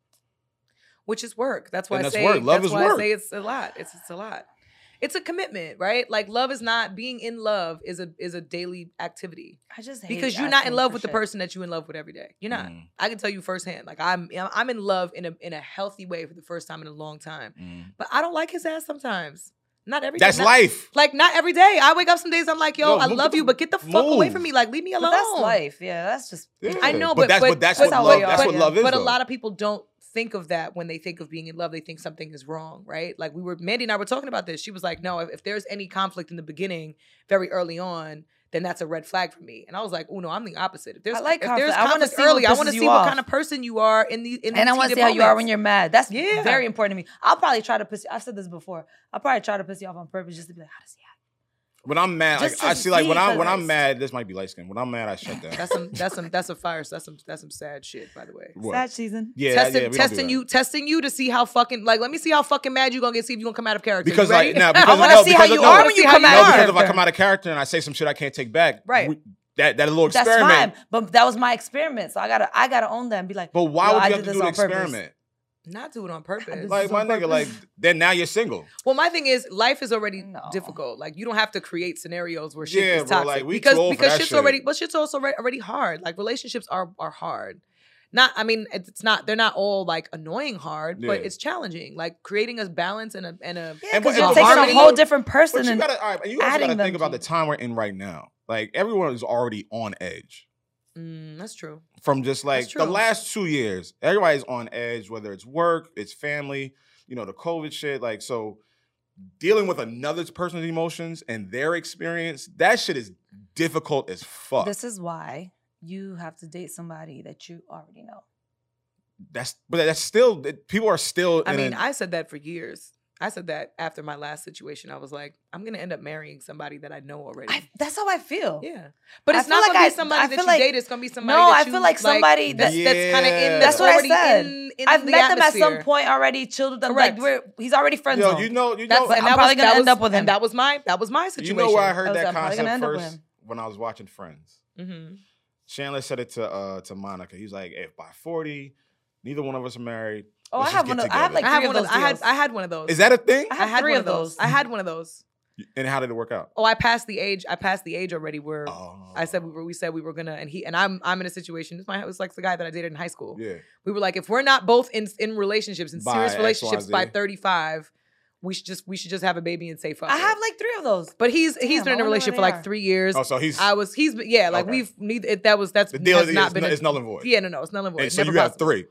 Which is work. That's why And I that's say work. Love that's is why work. I say it's a lot. It's a lot. It's a commitment, right? Like love is not being in love is a daily activity. I just hate Because you're not in asking love for with the shit. person that you're in love with every day. You're not. Mm. I can tell you firsthand. Like I'm in love in a healthy way for the first time in a long time. Mm. But I don't like his ass sometimes. Not every That's day. life. Like not every day. I wake up some days I'm like, yo, Yo, I move love the- you, but get the fuck away move. from me. Like leave me But alone. that's life. Yeah, that's just. Yeah. I know, but that's what that's love. how we That's are. what love is. But a though. lot of people don't think of that when they think of being in love. They think something is wrong, right? Like Mandy and I were talking about this. She was like, no, if there's any conflict in the beginning, very early on, then that's a red flag for me. And I was like, oh no, I'm the opposite. If there's I like if there's conflict. I wanna conflict see what early, I want pisses to you see what off. kind of person you are in the And I want to see how you are when you're mad. That's Yeah. very important to me. I'll probably try to piss you. I've said this before. I'll probably try to piss you off on purpose just to be like, how does he act? When I'm mad, Just like, I to see. Like see, when 'cause I'm it's- mad, this might be light skin. When I'm mad, I shut down. that's some fire. That's some sad shit, by the way. What? Sad season. Yeah, testing, we don't do testing that. you to see how fucking let me see how fucking mad you gonna get. See if you gonna come out of character. Because You ready? like now, because I wanna no, see how because you no, are no, when you see come how out you of no, because if I character. come out of character and I say some shit I can't take back, Right. that little That's experiment. fine, but that was my experiment, so I gotta own that and be like. But why yo, would I you did have to this do the on purpose. experiment? Not do it on purpose. Like my on nigga, like purpose. then now you're single. Well, my thing is, life is already No. difficult. Like you don't have to create scenarios where shit Yeah, is bro, toxic like, we because too old for that shit's shit. already, but shit's also already hard. Like relationships are hard. Not, I mean, it's not. They're not all like annoying hard, but Yeah. it's challenging. Like creating a balance and a Yeah, And- because but- you're and taking a harmony- whole different But person you and gotta, all right, and you also adding gotta them think about to the time we're in right now. Like everyone is already on edge That's true. from just like That's the true. last 2 years. Everybody's on edge, whether it's work, it's family, the COVID shit. Like so, dealing with another person's emotions and their experience, that shit is difficult as fuck. this is why you have to date somebody that you already know. But that's still people are still. I in mean, a- I said that for years. I said that after my last situation. I was like, I'm gonna end up marrying somebody that I know already. That's how I feel. Yeah, but I it's feel not like gonna I- be somebody I that feel you like- date. It's gonna be somebody. No, that I feel like somebody that's that- kind of in. Yeah. That's That's what I already said. in I've the met them at some atmosphere. point already. Chilled with them. Correct. Like he's already friend Yo, zoned. you know, That's, I'm and that probably was- gonna that end was- up with him. And that was my situation. you know where I heard I was that like, I'm probably gonna concept end up with first. him. when I was watching Friends. Mm-hmm. Chandler said it to Monica. He's like, if by 40, neither one of us are married. Oh, let's I just have get one of. I together. have like I had three of one those. of Deals. I had one of those. Is that a thing? I had had three one of those. I had one of those. And how did it work out? Oh, I passed the age. I passed the age already where Oh. I said we said we were gonna, and I'm in a situation. It was like the guy that I dated in high school. Yeah. We were like, if we're not both in relationships, in By serious X, relationships Y, Z. by 35, we should just have a baby and say fuck I it. have like three of those. But he's Damn, been I in a wonder relationship for where they like are. 3 years. Oh, so he's Like Okay. we've neither that's the deal has is not been it's null and void. Yeah, no, it's null and void. And so Never you have possible. 3.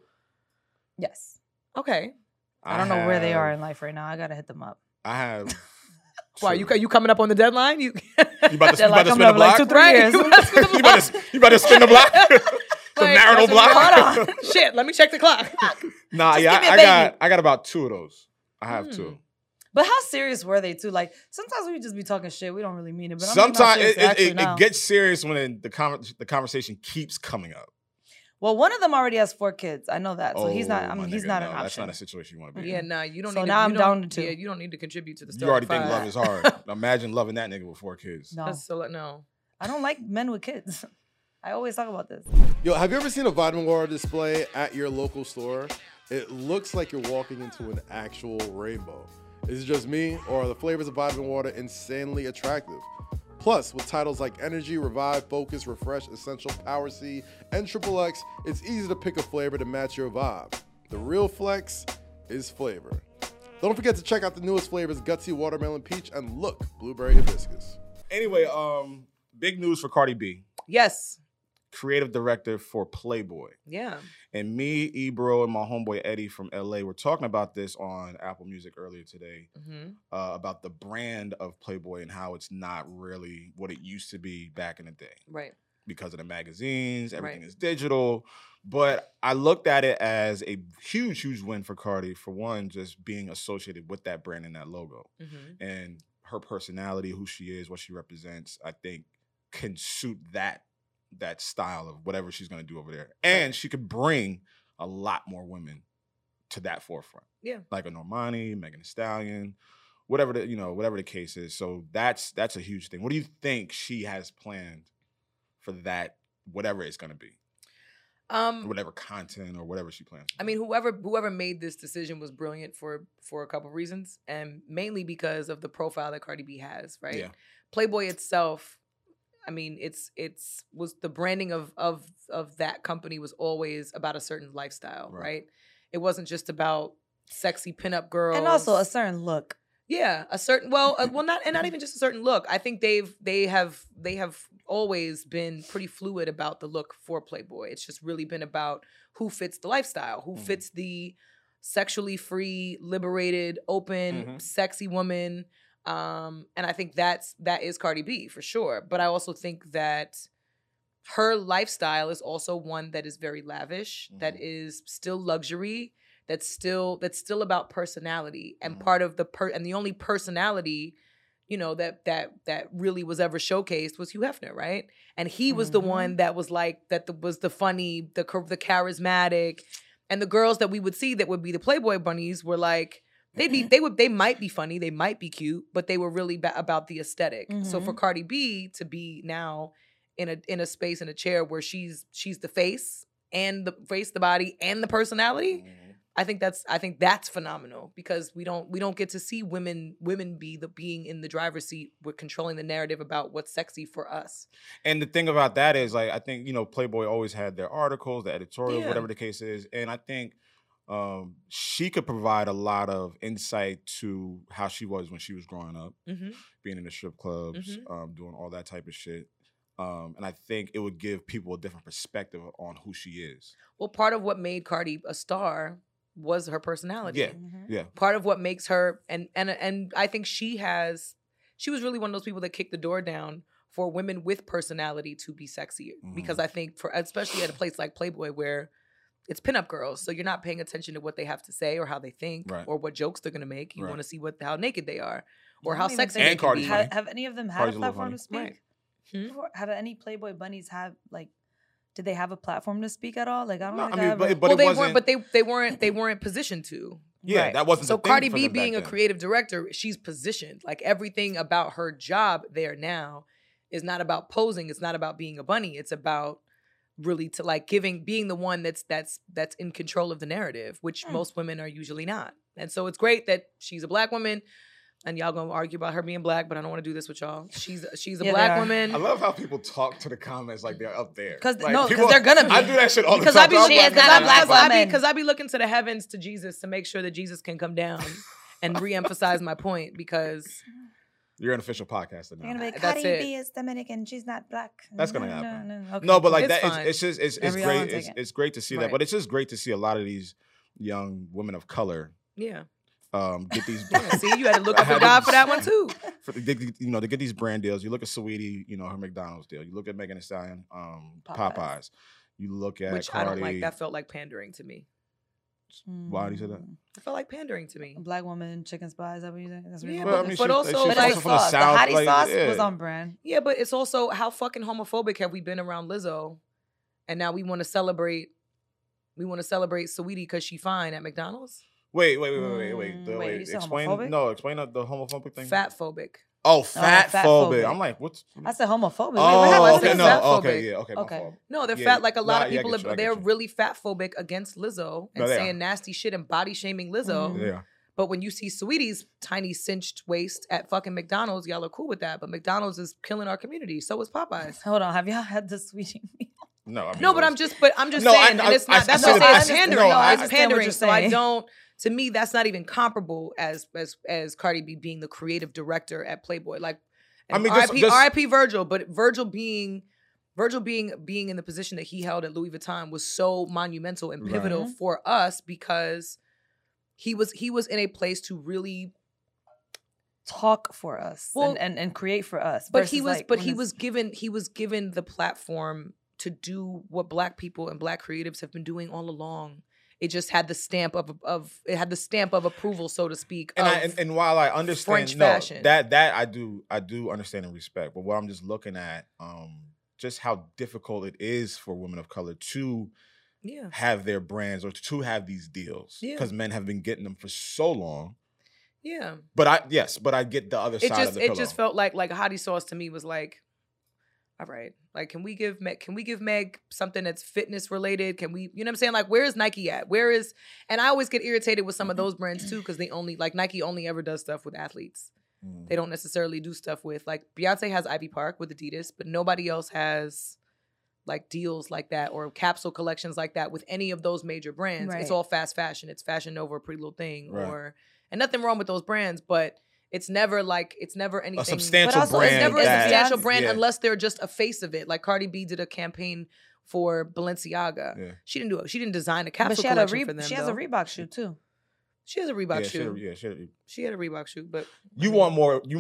Yes. Okay. I don't know where they are in life right now. I gotta hit them up. I have. Why 2. you coming up on the deadline? You You about to They're like, spin I'm the gonna block? like 2-3 years. You about to spin the You about to spin the block? The Like, marital that's what- block? Hold on. Shit, let me check the clock. Nah, Just yeah, give me a I got about 2 of those. I have Hmm. 2. But how serious were they too? Like sometimes we just be talking shit. We don't really mean it. But I'm thinking how Sometimes serious they actually know. it gets serious when the conversation keeps coming up. Well, one of them already has 4 kids. I know that, so he's not. I my mean, he's nigga, not no, an That's option. not a situation you want to be Yeah, in. nah, you don't So need now to, I'm you down don't- to 2. Yeah, you don't need to contribute to the You story. already think 5. love is hard. Imagine loving that nigga with 4 kids. No, That's so no. I don't like men with kids. I always talk about this. Yo, have you ever seen a vitamin water display at your local store? It looks like you're walking into an actual rainbow. Is it just me, or are the flavors of vitamin water insanely attractive? Plus, with titles like Energy, Revive, Focus, Refresh, Essential, Power C, and Triple X, it's easy to pick a flavor to match your vibe. The real flex is flavor. Don't forget to check out the newest flavors, Gutsy Watermelon Peach and Look Blueberry Hibiscus. Anyway, big news for Cardi B. Yes. Creative director for Playboy. Yeah. And me, Ebro, and my homeboy Eddie from LA were talking about this on Apple Music earlier today, Mm-hmm. about the brand of Playboy and how it's not really what it used to be back in the day Right. because of the magazines, everything Right. is digital. But I looked at it as a huge, huge win for Cardi, for one, just being associated with that brand and that logo. Mm-hmm. And her personality, who she is, what she represents, I think can suit that style of whatever she's going to do over there. And she could bring a lot more women to that forefront. Yeah. Like a Normani, Megan Thee Stallion, whatever the case is. So that's a huge thing. What do you think she has planned for that, whatever it's going to be? Whatever content or whatever she plans. I mean, whoever made this decision was brilliant for a couple of reasons, and mainly because of the profile that Cardi B has, right? Yeah. Playboy itself, I mean, it's was the branding of that company was always about a certain lifestyle, right? It wasn't just about sexy pinup girls, And also a certain look. yeah, a certain not even just a certain look. I think they have always been pretty fluid about the look for Playboy. It's just really been about who fits the lifestyle, who fits the sexually free, liberated, open, sexy woman. And I think that is Cardi B for sure. But I also think that her lifestyle is also one that is very lavish, that is still luxury, that's still about personality. And part of and the only personality, you know, that really was ever showcased was Hugh Hefner, right? And he was the one that was like was the funny, the charismatic, and the girls that we would see that would be the Playboy bunnies were like they might be funny, they might be cute, but they were really about the aesthetic. So for Cardi B to be now in a space, in a chair where she's the face, the body, and the personality, I think that's phenomenal, because we don't get to see women being in the driver's seat. We're controlling the narrative about what's sexy for us. And the thing about that is, like, I think, you know, Playboy always had their articles, the editorials, Yeah. whatever the case is. And I think she could provide a lot of insight to how she was when she was growing up, being in the strip clubs, doing all that type of shit. And I think it would give people a different perspective on who she is. Well, part of what made Cardi a star was her personality. Yeah, yeah. Part of what makes her, and I think she was really one of those people that kicked the door down for women with personality to be sexier. Because I think especially at a place like Playboy where it's pinup girls, so you're not paying attention to what they have to say or how they think or what jokes they're gonna make. You want to see how naked they are or how sexy they And can Cardi's be. funny. Have any of them had Cardi's a a little platform to funny. speak? Right. Before? Have any Playboy bunnies have did they have a platform to speak at all? Like I don't No, think I mean, ever... but it they wasn't. weren't, but they weren't positioned to. Yeah, Right. that wasn't So the thing Cardi for B them back being a then. creative director, she's positioned. Like everything about her job there now is not about posing. It's not about being a bunny. It's about really to like being the one that's in control of the narrative, which most women are usually not. And so it's great that she's a Black woman. And y'all gonna argue about her being Black, but I don't want to do this with y'all. She's a Black woman. I love how people talk to the comments like they're up there. Because like, they're gonna be. I do that shit all the time. Because I be looking to the heavens to Jesus to make sure that Jesus can come down and reemphasize my point because you're an official podcaster now. You're gonna be Cardi B is Dominican, she's not Black. That's gonna happen. No. Okay. No, but like it's great. It's great to see that. But it's just great to see a lot of these young women of color. Yeah. Get these. See, you had to look up for God for that one too. To get these brand deals. You look at Saweetie, her McDonald's deal. You look at Megan Thee Stallion, Popeyes. You look at which Cardi. I don't like. That felt like pandering to me. Why do you say that? It felt like pandering to me. A Black woman, chicken spies. Is that what you think? That's what yeah, but also like, like from the South, hottie sauce was on brand. Yeah, but it's also how fucking homophobic have we been around Lizzo, and now we want to celebrate. We want to celebrate Saweetie because she fine at McDonald's. Wait. Explain the homophobic thing. Fat phobic. Oh, fat phobic. I'm like, what's? I said homophobic. Oh, okay. No, okay. No, they're fat. Like a lot of people, they're really fat phobic against Lizzo and saying nasty shit and body shaming Lizzo. Yeah. But when you see Saweetie's tiny cinched waist at fucking McDonald's, y'all are cool with that. But McDonald's is killing our community. So is Popeyes. Hold on, have y'all had the Saweetie meal? No, I mean, no, but I'm just saying, and it's not. That's not saying it's pandering. It's pandering. So I don't. To me, that's not even comparable as Cardi B being the creative director at Playboy. Like, R.I.P. Virgil, but Virgil being in the position that he held at Louis Vuitton was so monumental and pivotal for us because he was in a place to really talk for us and create for us. But he was given the platform to do what Black people and Black creatives have been doing all along. It just had the stamp of approval, so to speak. And while I understand French fashion, that I do understand and respect, but what I'm just looking at, just how difficult it is for women of color to have their brands or to have these deals because men have been getting them for so long. Yeah, but I get the other side of the pillow. It just felt like hottie sauce to me was like, all right, like can we give Meg something that's fitness related? Can we, you know what I'm saying? Like, where is Nike at? And I always get irritated with some of those brands too because Nike only ever does stuff with athletes. They don't necessarily do stuff with, like, Beyonce has Ivy Park with Adidas, but nobody else has like deals like that or capsule collections like that with any of those major brands. Right. It's all fast fashion. It's Fashion Nova, Pretty Little Thing, and nothing wrong with those brands, but it's never anything. A substantial brand. It's never a substantial brand unless they're just a face of it. Like Cardi B did a campaign for Balenciaga. Yeah. She didn't design a capsule collection for them. She has a Reebok shoe too. She has a Reebok shoe. She had a Reebok shoe, but you want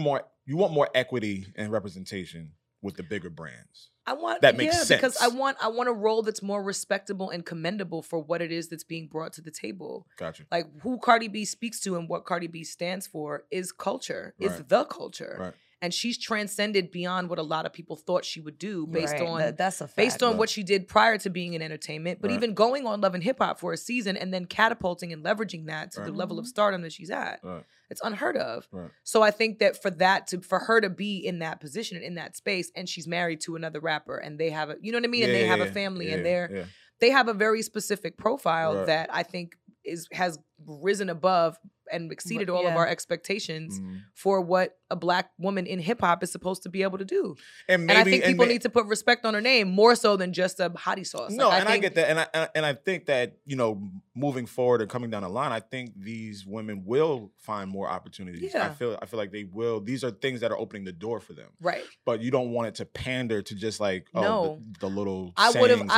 more equity and representation with the bigger brands. That makes sense because I want a role that's more respectable and commendable for what it is that's being brought to the table. Gotcha. Like who Cardi B speaks to and what Cardi B stands for is culture, is the culture. Right. And she's transcended beyond what a lot of people thought she would do based on that's a fact, based on what she did prior to being in entertainment, but even going on Love and Hip Hop for a season and then catapulting and leveraging that to the level of stardom that she's at. Right. It's unheard of. Right. So I think that for her to be in that position and in that space, and she's married to another rapper, and they have you know what I mean, and they have a family, and they have a very specific profile that I think has risen above and exceeded all of our expectations for what a Black woman in hip hop is supposed to be able to do. And I think people need to put respect on her name more so than just a hottie sauce. No, I get that, and I think that moving forward and coming down the line, I think these women will find more opportunities. Yeah. I feel like they will. These are things that are opening the door for them, right? But you don't want it to pander to just like the little. I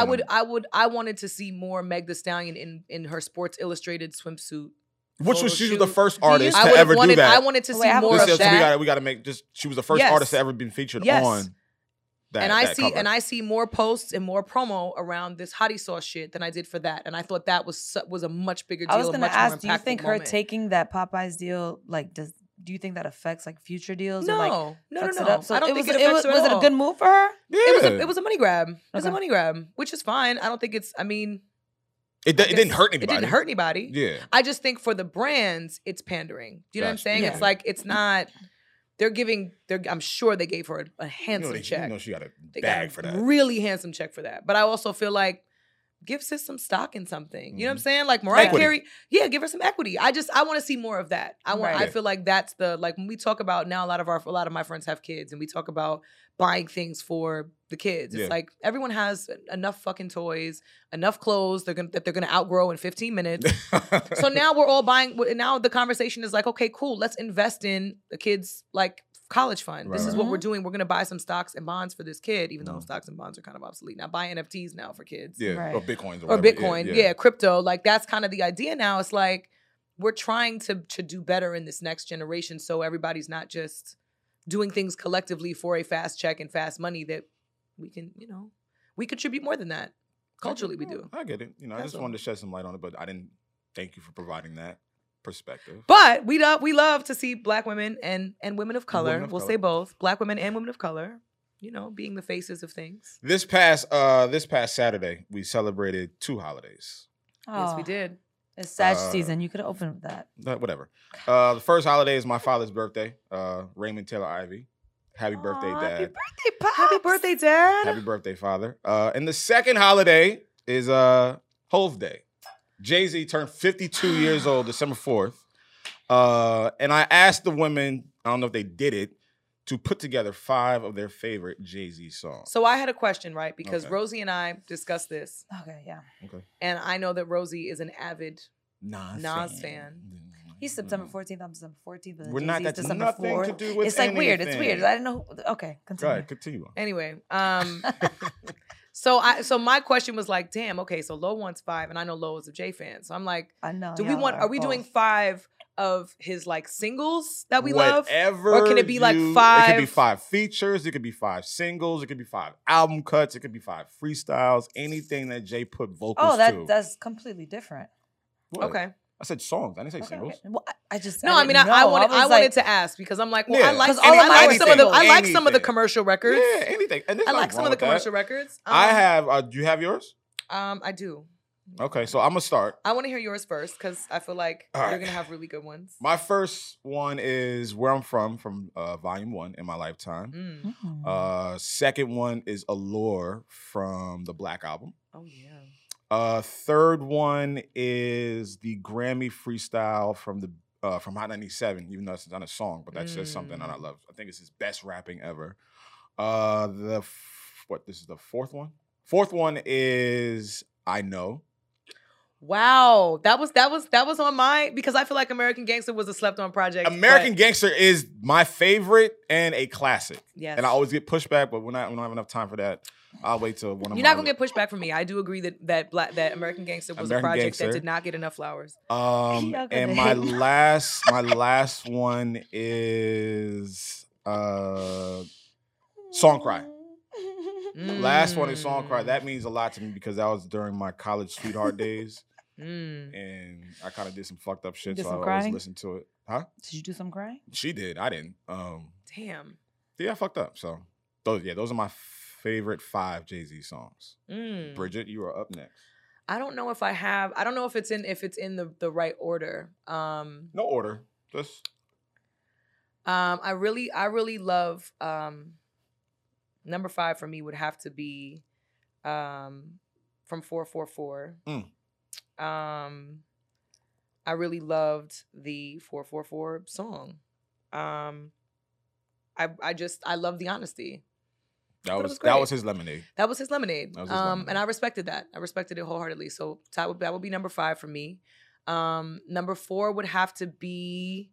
wanted to see more Meg Thee Stallion in her Sports Illustrated swimsuit. She was the first artist to ever do that. I wanted to see more of that. We got to make just. She was the first artist to ever been featured on that. And I see more posts and more promo around this hottie sauce shit than I did for that. And I thought that was a much bigger deal. I was going to ask, do you think her moment. Taking that Popeyes deal do you think that affects like future deals? No, or, no. So I don't think it affects her at all. Was it a good move for her? Yeah. It was a money grab. It was a money grab, which is fine. I don't think it's. I mean. It didn't hurt anybody. It didn't hurt anybody. Yeah. I just think for the brands, it's pandering. Do you know what I'm saying? Yeah. It's like, it's not, I'm sure they gave her a handsome check. You know she got a They bag got for a that. really handsome check for that. But I also feel like give sis some stock in something. You know what I'm saying? Like Mariah Carey, give her some equity. I want to see more of that. I feel like that's like when we talk about now, a lot of my friends have kids, and we talk about buying things for the kids. It's like everyone has enough fucking toys, enough clothes that they're gonna outgrow in 15 minutes. So now we're all buying. Now the conversation is like, okay, cool, let's invest in the kids' like college fund. This is what we're doing. We're gonna buy some stocks and bonds for this kid, even though stocks and bonds are kind of obsolete now. Buy NFTs now for kids, or Bitcoins, or Bitcoin, crypto. Like that's kind of the idea now. It's like we're trying to do better in this next generation, so everybody's not just doing things collectively for a fast check and fast money. That we can, we contribute more than that. Culturally, we do. I get it. I just wanted to shed some light on it, but I didn't. Thank you for providing that perspective. But we love to see Black women and women of color. We'll say both, Black women and women of color, being the faces of things. This past Saturday, we celebrated 2 holidays. Yes, we did. It's Sag season. You could have opened with that. Whatever. The first holiday is my father's birthday. Raymond Taylor Ivy. Happy birthday, Dad. Happy birthday, Pops. Happy birthday, Dad. Happy birthday, Father. And the second holiday is Hove Day. Jay-Z turned 52 years old December 4th. And I asked the women, I don't know if they did it, to put together 5 of their favorite Jay-Z songs. So I had a question, right? Because Rosie and I discussed this. Okay, yeah. Okay. And I know that Rosie is an avid Nas fan. He's September 14th. I'm September 14th. But We're not. That's December nothing 4th. to do with It's like weird. anything. It's weird. I didn't know. Okay, continue. Go ahead, continue. Anyway, so my question was like, damn, okay, so Lo wants 5, and I know Lo is a Jay fan. So I'm like, I know. are we doing 5 of his like singles that we love? Whatever. Or can it be like 5? It could be 5 features. It could be 5 singles. It could be 5 album cuts. It could be 5 freestyles. Anything that Jay put vocals to. That's completely different. What? Okay. I said songs. I didn't say singles. Okay. Well, I just No, I wanted to ask because I'm like, well, Yeah. I like Anything. some of the commercial records. Yeah, anything. And I like some of the commercial records. I have. Do you have yours? I do. Okay, so I'm gonna start. I want to hear yours first because I feel like All right. you're gonna have really good ones. My first one is Where I'm From Volume 1 In My Lifetime. Second one is Allure from the Black Album. Oh yeah. Third one is the Grammy freestyle from Hot 97, even though it's not a song, but that's just something that I love. I think it's his best rapping ever. This is the fourth one? Fourth one is I Know. Wow, that was on mine because I feel like American Gangster was a slept-on project. American Gangster is my favorite and a classic. Yes. And I always get pushback, but we don't have enough time for that. I'll wait till one of You're not gonna get pushback from me. I do agree that American Gangster was a project that did not get enough flowers. And my last one is Song Cry. Last one is Song Cry. That means a lot to me because that was during my college sweetheart days. And I kind of did some fucked up shit, so I always listened to it. Huh? Did you do some crying? She did. I didn't. Damn. Yeah, I fucked up. So those are my favorite 5 Jay-Z songs. Bridget, you are up next. I don't know if I have. I don't know if it's in the right order. No order. Just. I really love. Number 5 for me would have to be from 444. I really loved the 444 song. I love the honesty. That was his lemonade. That was his lemonade. lemonade. And I respected that. I respected it wholeheartedly. So that would be number 5 for me. Number 4 would have to be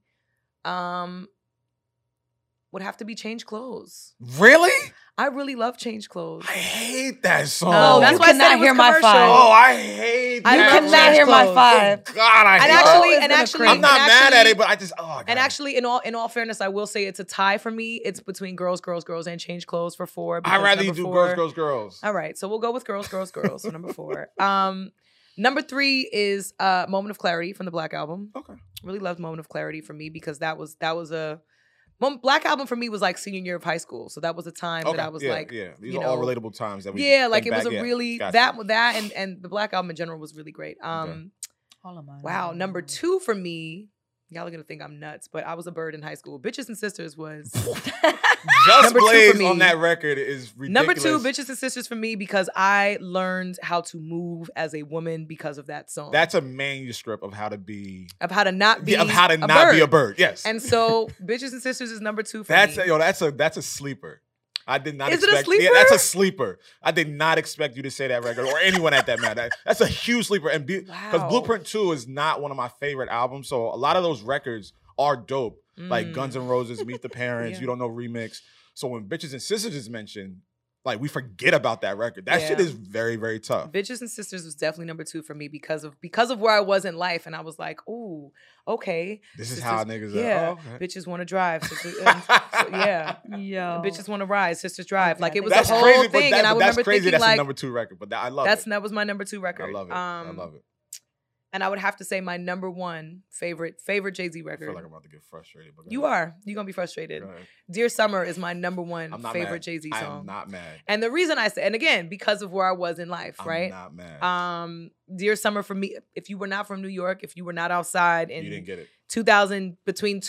Change Clothes. Really? I really love Change Clothes. I hate that song. Oh, that's why I said it was hear my commercial. 5. Oh, I hate that. You cannot hear my 5. God, I hate And actually, I'm not mad at it, but I just God. And actually, in all fairness, I will say it's a tie for me. It's between Girls, and Change Clothes for 4. I'd rather you do 4, Girls. All right, so we'll go with Girls for number 4. Number 3 is Moment of Clarity from the Black Album. Okay. Really loved Moment of Clarity for me because that was a Black Album for me was like senior year of high school. So that was a time that I was like, these are all relatable times that we like it was a really that and the Black Album in general was really great. All of mine. Wow, number 2 for me, Y'all are gonna think I'm nuts, but I was a bird in high school. Bitches and Sisters was Just number 2 Blaze for me. on that record is ridiculous. Number 2, Bitches and Sisters for me because I learned how to move as a woman because of that song. That's a manuscript of how to be of how to not be be a bird. Yes. And so Bitches and Sisters is number 2 for that's me. That's a sleeper. I did not Is expect. it a sleeper? Yeah, that's a sleeper. I did not expect you to say that record or anyone at that matter. That's a huge sleeper. And because Wow. Blueprint 2 is not one of my favorite albums, so a lot of those records are dope. Like Guns N' Roses, Meet the Parents, Yeah. You Don't Know remix. So when Bitches and Sisters is mentioned, like we forget about that record. That shit Yeah. is very, very tough. Bitches and Sisters was definitely number 2 for me because of where I was in life, and I was like, ooh, okay. This is sisters, how niggas yeah, are. Oh, okay. bitches want to drive. Yeah, Yo. bitches want to ride. Sisters drive. Like it was That's a whole crazy, thing, but and I that's remember crazy. thinking That's a like, number 2 record, but that, I love it. that was my number 2 record. I love it. I love it. And I would have to say my number 1 favorite Jay-Z I record. feel like I'm about to get frustrated. But You are. You're going to be frustrated. Go ahead. Dear Summer is my number 1 I'm not favorite mad. Jay-Z I song. am not mad. And the reason I say, and again, because of where I was in life, I'm right? not mad. Dear Summer for me, if you were not from New York, if you were not outside in You didn't get it. between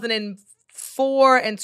2004 and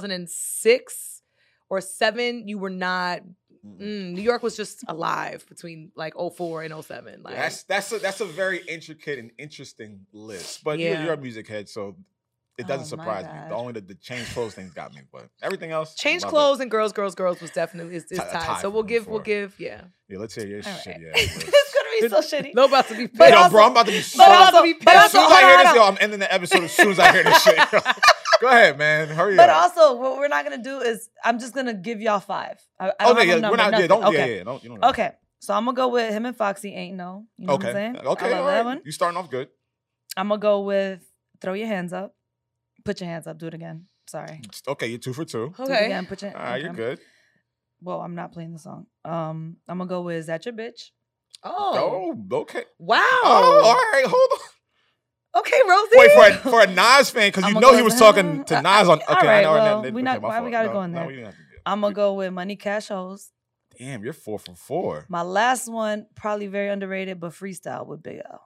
2006 or 7, you were not. New York was just alive between like 04 and 07. Like That's a very intricate and interesting list. But Yeah. you're a music head, so it doesn't Oh, my surprise me. God. The only the change clothes things got me, but everything else. Change love Clothes and Girls was definitely is Tie- tied. tie So for we'll me give for it. yeah. Yeah, let's hear your All shit. right. Yeah. It's gonna be so shitty. No about to be But Yo, also- bro, I'm about to be so. but also- but as soon as also- I hear hold this, on. yo, I'm ending the episode as soon as I hear this shit. Go ahead, man. Hurry But up. also, what we're not gonna do is I'm just gonna give y'all 5. I don't have Okay, a yeah, number, we're not. nothing. Yeah, don't. Okay. Yeah. Don't. You don't. Okay. So I'm gonna go with him and Foxy. Ain't no. You know what I'm saying? Okay. I love All that right. one. You starting off good. I'm gonna go with Throw Your Hands Up. Put your hands up. Do it again. Sorry. Okay, you're 2 for 2. Do it Okay. again. Put your. All right, you're okay. good. Well, I'm not playing the song. I'm gonna go with Is That Your Bitch? Oh. Oh, okay. Wow. Oh, all right. Hold on. Okay, Rosie. Wait for a Nas fan because you I'ma know go he was with- talking to Nas on. Okay, All I right, know. well, okay, we my not- why we fault. gotta No, go in no, there? we didn't have to do it. I'm gonna go with Money Cash Hoes. Damn, you're 4 for 4. My last one, probably very underrated, but Freestyle with Big L.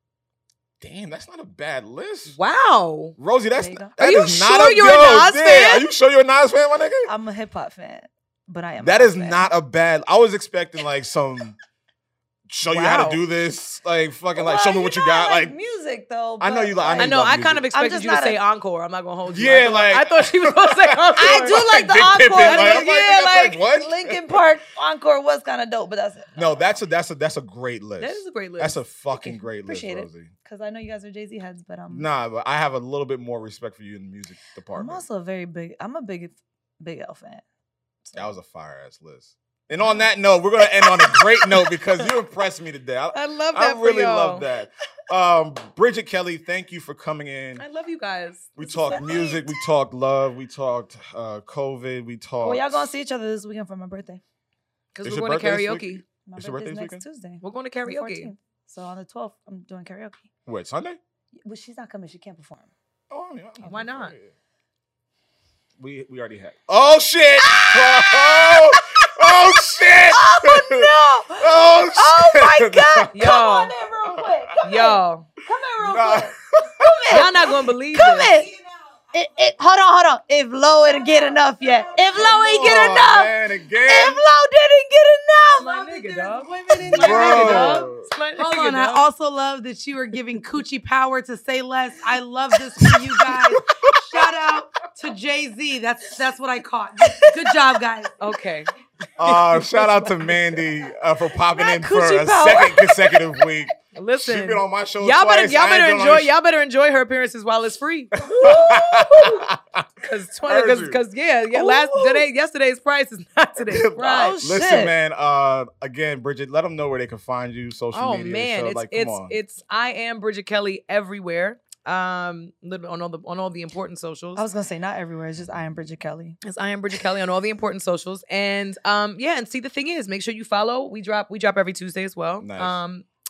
Damn, that's not a bad list. Wow. Rosie, that's There you go. that Are you is not sure you're a Nas yeah, fan? Are you sure you're a Nas fan, my nigga? I'm a hip hop fan, but I am. That a is Nas fan. not a bad. I was expecting like some show you how Wow. to do this, like fucking like show me Well, what you you know, got. I Like music though. I know but, you like- I know. love I music. kind of expected just you to not say a- encore. I'm not gonna hold you. Yeah, I thought she was gonna say encore. I do like the Big Pimpin', encore. like, I'm Yeah, nigga, what? Linkin Park encore was kind of dope, but that's it. No, that's a great list. That is a great list. That's a fucking you. great list, Appreciate it. Rosie. Because I know you guys are Jay-Z heads, but Nah, but I have a little bit more respect for you in the music I'm department. also I'm a big L fan. So. That was a fire ass list. And on that note, we're gonna end on a great note because you impressed me today. I love I that. for really y'all. love that. Bridget Kelly, thank you for coming in. I love you guys. We This is talked so music, great. we talked love, we talked COVID, we talked. Well, y'all gonna see each other this weekend for my birthday. Because It's we're your going to birthday this karaoke. week? My It's your birthday's birthday next this Tuesday. We're going to the karaoke. 14th. So on the 12th, I'm doing karaoke. Wait, Sunday? Well, she's not coming. She can't perform. Oh, yeah. Why not? We already had. Oh shit! Oh shit! Oh no! Oh shit! Oh my God! Yo. Come on in real quick. Come Yo, in real Nah. quick. Come in. y'all not going to believe Come this. in. Hold on. If Lo didn't get enough yet. If Lo ain't get Oh, enough. man, If again. Lo didn't get enough. My nigga, dog. Women in My here. nigga, Bro. dog. It's my Hold nigga, on. I dog. also love that you are giving Coochie power to say less. I love this for you guys. Shout out to Jay-Z. That's what I caught. Good job, guys. Okay. Shout out to Mandy for popping Not in for coochie a power. second consecutive week. She's Listen. been on my show Y'all better, twice. y'all I ain't better been on enjoy. your Y'all better enjoy her appearances while it's free. Because yesterday's price is not today's price. Oh, Listen, shit. man. Again, Bridget, let them know where they can find you. Social Oh media. man, so, it's like, come on. I am Bridget Kelly everywhere. Little on all the important socials. I was gonna say not everywhere. It's just I am Bridget Kelly. It's I am Bridget Kelly on all the important socials. And and see, the thing is, make sure you follow. We drop every Tuesday as well. Nice.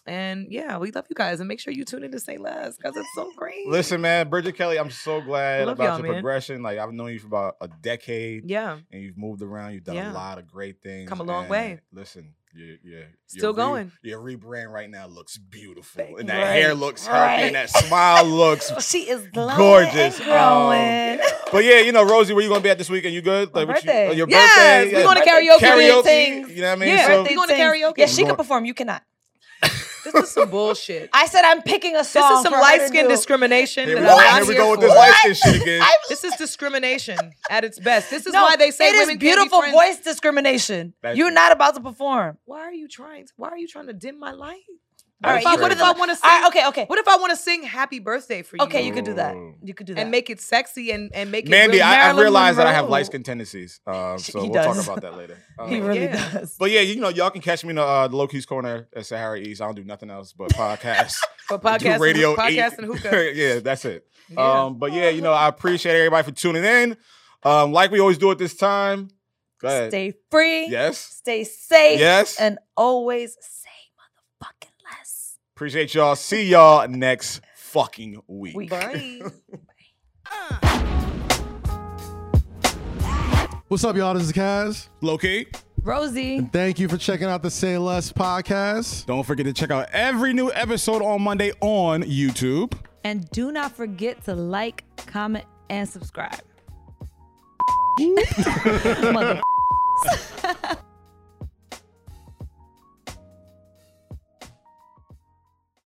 And yeah, we love you guys. And make sure you tune in to Say Less because it's so great. Listen, man, Bridget Kelly, I'm so glad Love about y'all, your man. progression. Like, I've known you for about a decade. Yeah. And you've moved around. You've done a lot of great things. Come a long and way. Listen, Still going. Your rebrand right now looks beautiful. Thank And you. that hair looks healthy. And that smile looks She is glowing gorgeous. and growing. But yeah, you know, Rosie, where you gonna be at this weekend? You good? My Like, birthday. Your Yes, birthday? we're going to Yeah. karaoke. Karaoke. You know what I mean? Yeah, So, we going to karaoke. Yeah, she going- can perform. You cannot. This is some bullshit. I said I'm picking a This song. is some for her light to skin do. discrimination. here we that go. I'm not Here we here go with for. this light skin shit again. This is discrimination at its best. This is No, why they say it is women can't be beautiful friends. voice discrimination. You're not about to perform. Why are you trying to dim my light? All right, That's What if crazy. I want to sing? All right, okay. What if I want to sing "Happy Birthday" for you? Okay, you could do that. You could do that. and make it sexy and make it. Mandy, real I Marilyn realized that I have Monroe. light skin tendencies. So He we'll talk does. about that later. He really Yeah. does. But yeah, you know, y'all can catch me in the Low Keys Corner at Sahara East. I don't do nothing else but podcasts. For Do podcast, radio podcast 8. and hookah. Yeah, that's it. Yeah. But yeah, you know, I appreciate everybody for tuning in. Like we always do at this time. Go ahead. Stay free. Yes. Stay safe. Yes. And always say motherfucking less. Appreciate y'all. See y'all next fucking week. Bye. What's up, y'all? This is Kaz. Low Key. Rosie. Thank you for checking out the Say Less podcast. Don't forget to check out every new episode on Monday on YouTube. And do not forget to like, comment, and subscribe. Mother